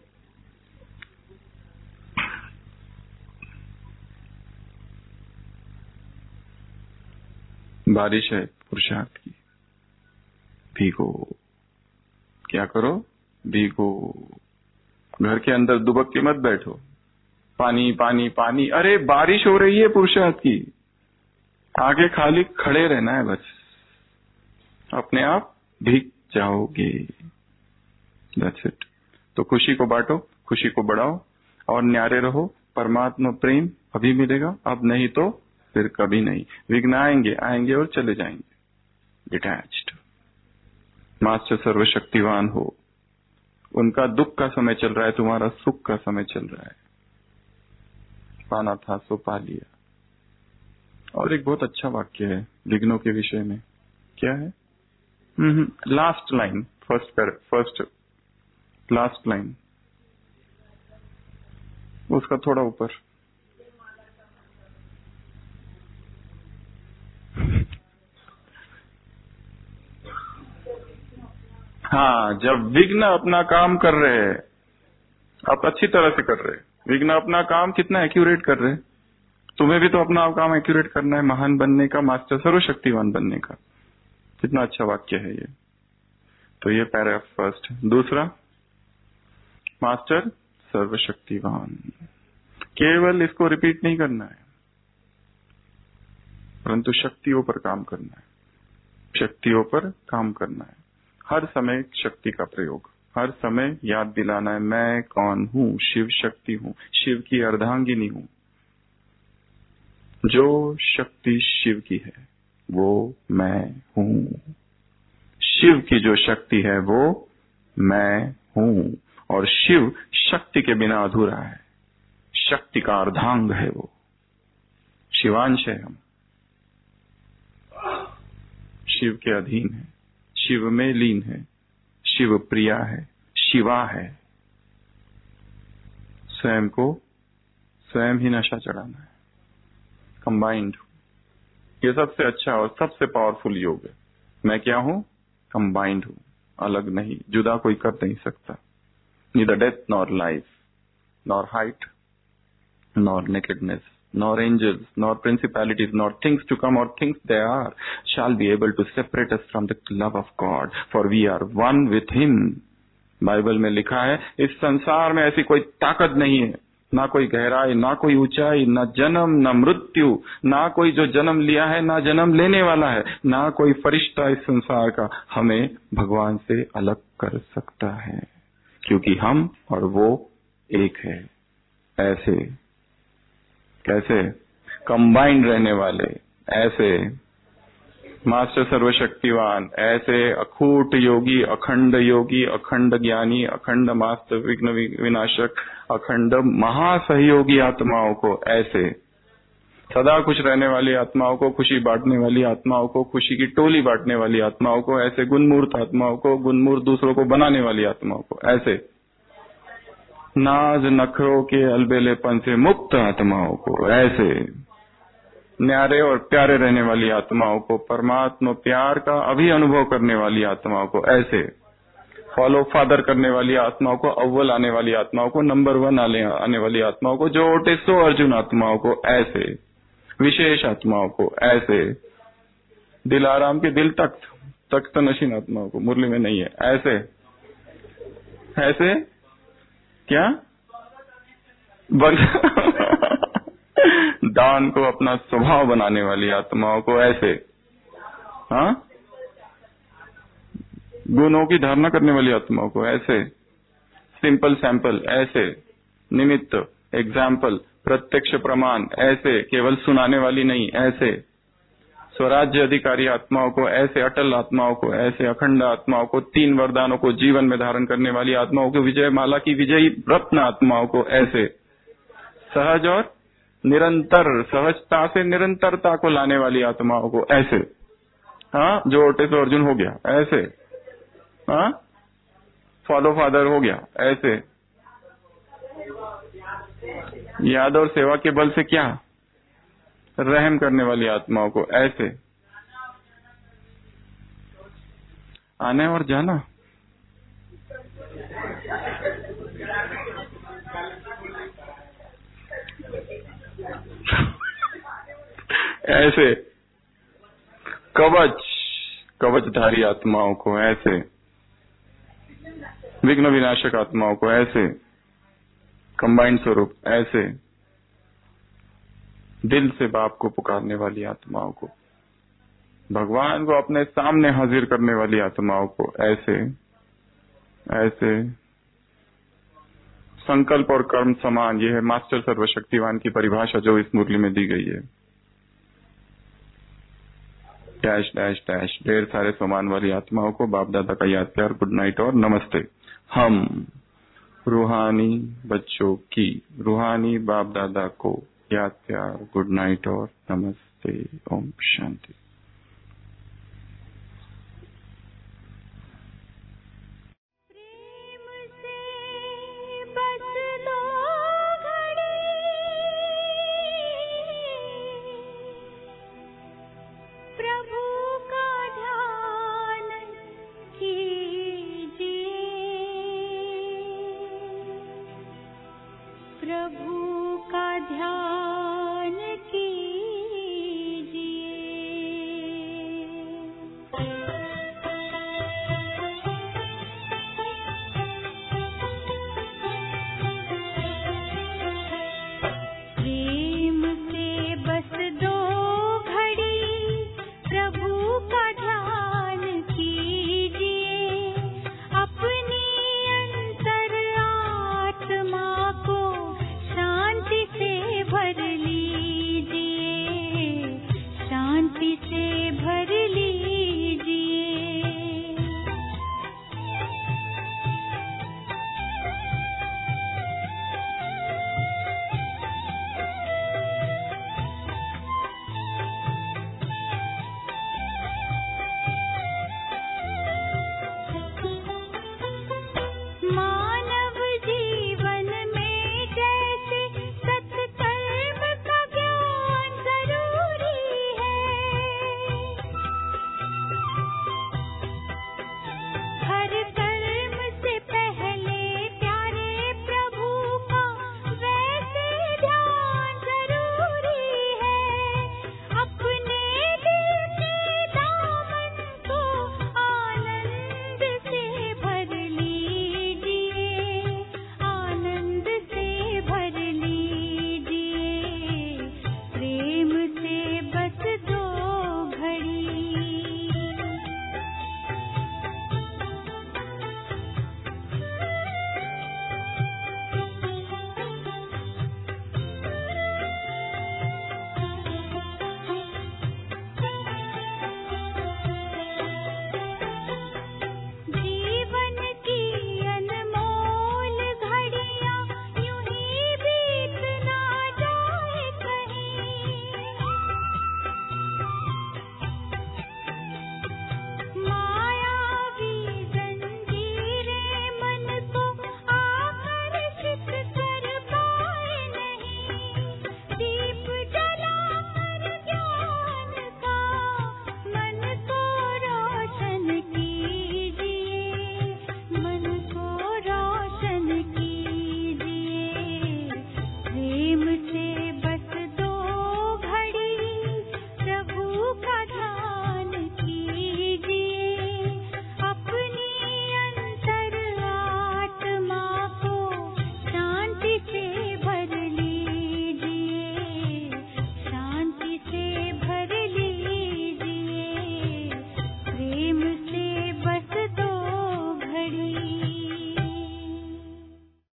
बारिश है पुरुषार्थ की, भीगो। क्या करो? भीगो। घर के अंदर दुबक के मत बैठो, पानी पानी पानी। अरे बारिश हो रही है पुरुषार्थ की, आगे खाली खड़े रहना है बस, अपने आप भीग जाओगे। That's it. तो खुशी को बांटो, खुशी को बढ़ाओ और न्यारे रहो। परमात्मा प्रेम अभी मिलेगा, अब नहीं तो फिर कभी नहीं। विघ्न आएंगे आएंगे और चले जाएंगे, डिटैच्ड। मास्टर सर्वशक्तिवान हो, उनका दुख का समय चल रहा है, तुम्हारा सुख का समय चल रहा है। पाना था सो पा लिया। और एक बहुत अच्छा वाक्य है विघ्नों के विषय में, क्या है? Last line, first first last line, उसका थोड़ा ऊपर। हाँ, जब विघ्न अपना काम कर रहे हैं, आप अच्छी तरह से कर रहे हैं, विघ्न अपना काम कितना एक्यूरेट कर रहे हैं, तुम्हें भी तो अपना काम एक्यूरेट करना है, महान बनने का, मास्टर सर्वशक्तिवान बनने का। कितना अच्छा वाक्य है ये। तो ये पैराग्राफ फर्स्ट। दूसरा, मास्टर सर्वशक्तिवान, केवल इसको रिपीट नहीं करना है, परंतु शक्तियों पर काम करना है, शक्तियों पर काम करना है। हर समय शक्ति का प्रयोग, हर समय याद दिलाना है, मैं कौन हूँ, शिव शक्ति हूँ, शिव की अर्धांगिनी हूँ। जो शक्ति शिव की है वो मैं हूँ, शिव की जो शक्ति है वो मैं हूँ, और शिव शक्ति के बिना अधूरा है, शक्ति का अर्धांग है वो, शिवांश है हम, शिव के अधीन है, शिव में लीन है, शिव प्रिया है, शिवा है। स्वयं को स्वयं ही नशा चढ़ाना है, कंबाइंड। ये सबसे अच्छा और सबसे पावरफुल योग है। मैं क्या हूं? कंबाइंड हूं, अलग नहीं, जुदा कोई कर नहीं सकता। Neither death nor life, nor height, nor nakedness, nor angels, nor principalities, nor things to come, or things they are, shall be able to separate us from the love of God, for we are one with Him. Bible में लिखा है, इस संसार में ऐसी कोई ताकत नहीं है, ना कोई गहराई, ना कोई ऊंचाई, ना जन्म, ना मृत्यु, ना कोई जो जन्म लिया है, ना जन्म लेने वाला है, ना कोई फरिश्ता इस संसार का हमें भगवान से अलग कर सकता है, क्योंकि हम और वो एक है। ऐसे कैसे? कंबाइंड रहने वाले, ऐसे मास्टर सर्वशक्तिवान, ऐसे अखूट योगी, अखंड योगी, अखंड ज्ञानी, अखंड मास्टर विघ्न विनाशक, अखंड महासहयोगी आत्माओं को, ऐसे सदा खुश रहने वाली आत्माओं को, खुशी बांटने वाली आत्माओं को, खुशी की टोली बांटने वाली आत्माओं को, ऐसे गुणमूर्त आत्माओं को, गुणमूर्त दूसरों को बनाने वाली आत्माओं को, ऐसे नाज नखरों के अलबेलेपन से मुक्त आत्माओं को, ऐसे न्यारे और प्यारे रहने वाली आत्माओं को, परमात्मा प्यार का अभी अनुभव करने वाली आत्माओं को, ऐसे फॉलो फादर करने वाली आत्माओं को, अव्वल आने वाली आत्माओं को, नंबर वन आने आने वाली आत्माओं को, जो ओटे सो अर्जुन आत्माओं को, ऐसे विशेष आत्माओं को, ऐसे दिलाराम के दिल तख्त तख्त नशीन आत्माओं को, मुरली में नहीं है, ऐसे ऐसे क्या दान को अपना स्वभाव बनाने वाली आत्माओं को, ऐसे हाँ गुणों की धारणा करने वाली आत्माओं को, ऐसे सिंपल सैंपल, ऐसे निमित्त एग्जाम्पल, प्रत्यक्ष प्रमाण, ऐसे केवल सुनाने वाली नहीं, ऐसे स्वराज्य अधिकारी आत्माओं को, ऐसे अटल आत्माओं को, ऐसे अखंड आत्माओं को, तीन वरदानों को जीवन में धारण करने वाली आत्माओं को, विजय माला की विजयी रत्न आत्माओं को, ऐसे सहज और निरंतर, सहजता से निरंतरता को लाने वाली आत्माओं को, ऐसे हाँ जो ओटे तो अर्जुन हो गया, ऐसे हाँ फॉलो फादर हो गया, ऐसे याद और सेवा के बल से क्या रहम करने वाली आत्माओं को, ऐसे आने और जाना, ऐसे कवच कवचधारी आत्माओं को, ऐसे विघ्न विनाशक आत्माओं को, ऐसे कंबाइंड स्वरूप, ऐसे दिल से बाप को पुकारने वाली आत्माओं को, भगवान को अपने सामने हाजिर करने वाली आत्माओं को, ऐसे ऐसे संकल्प और कर्म समान। ये है मास्टर सर्वशक्तिवान की परिभाषा जो इस मुरली में दी गई है। डैश डैश डैश ढेर सारे सामान वाली आत्माओं को बाप दादा का याद प्यार, गुड नाइट और नमस्ते। हम रूहानी बच्चों की रूहानी बाप दादा को याद प्यार, गुड नाइट और नमस्ते। ओम शांति।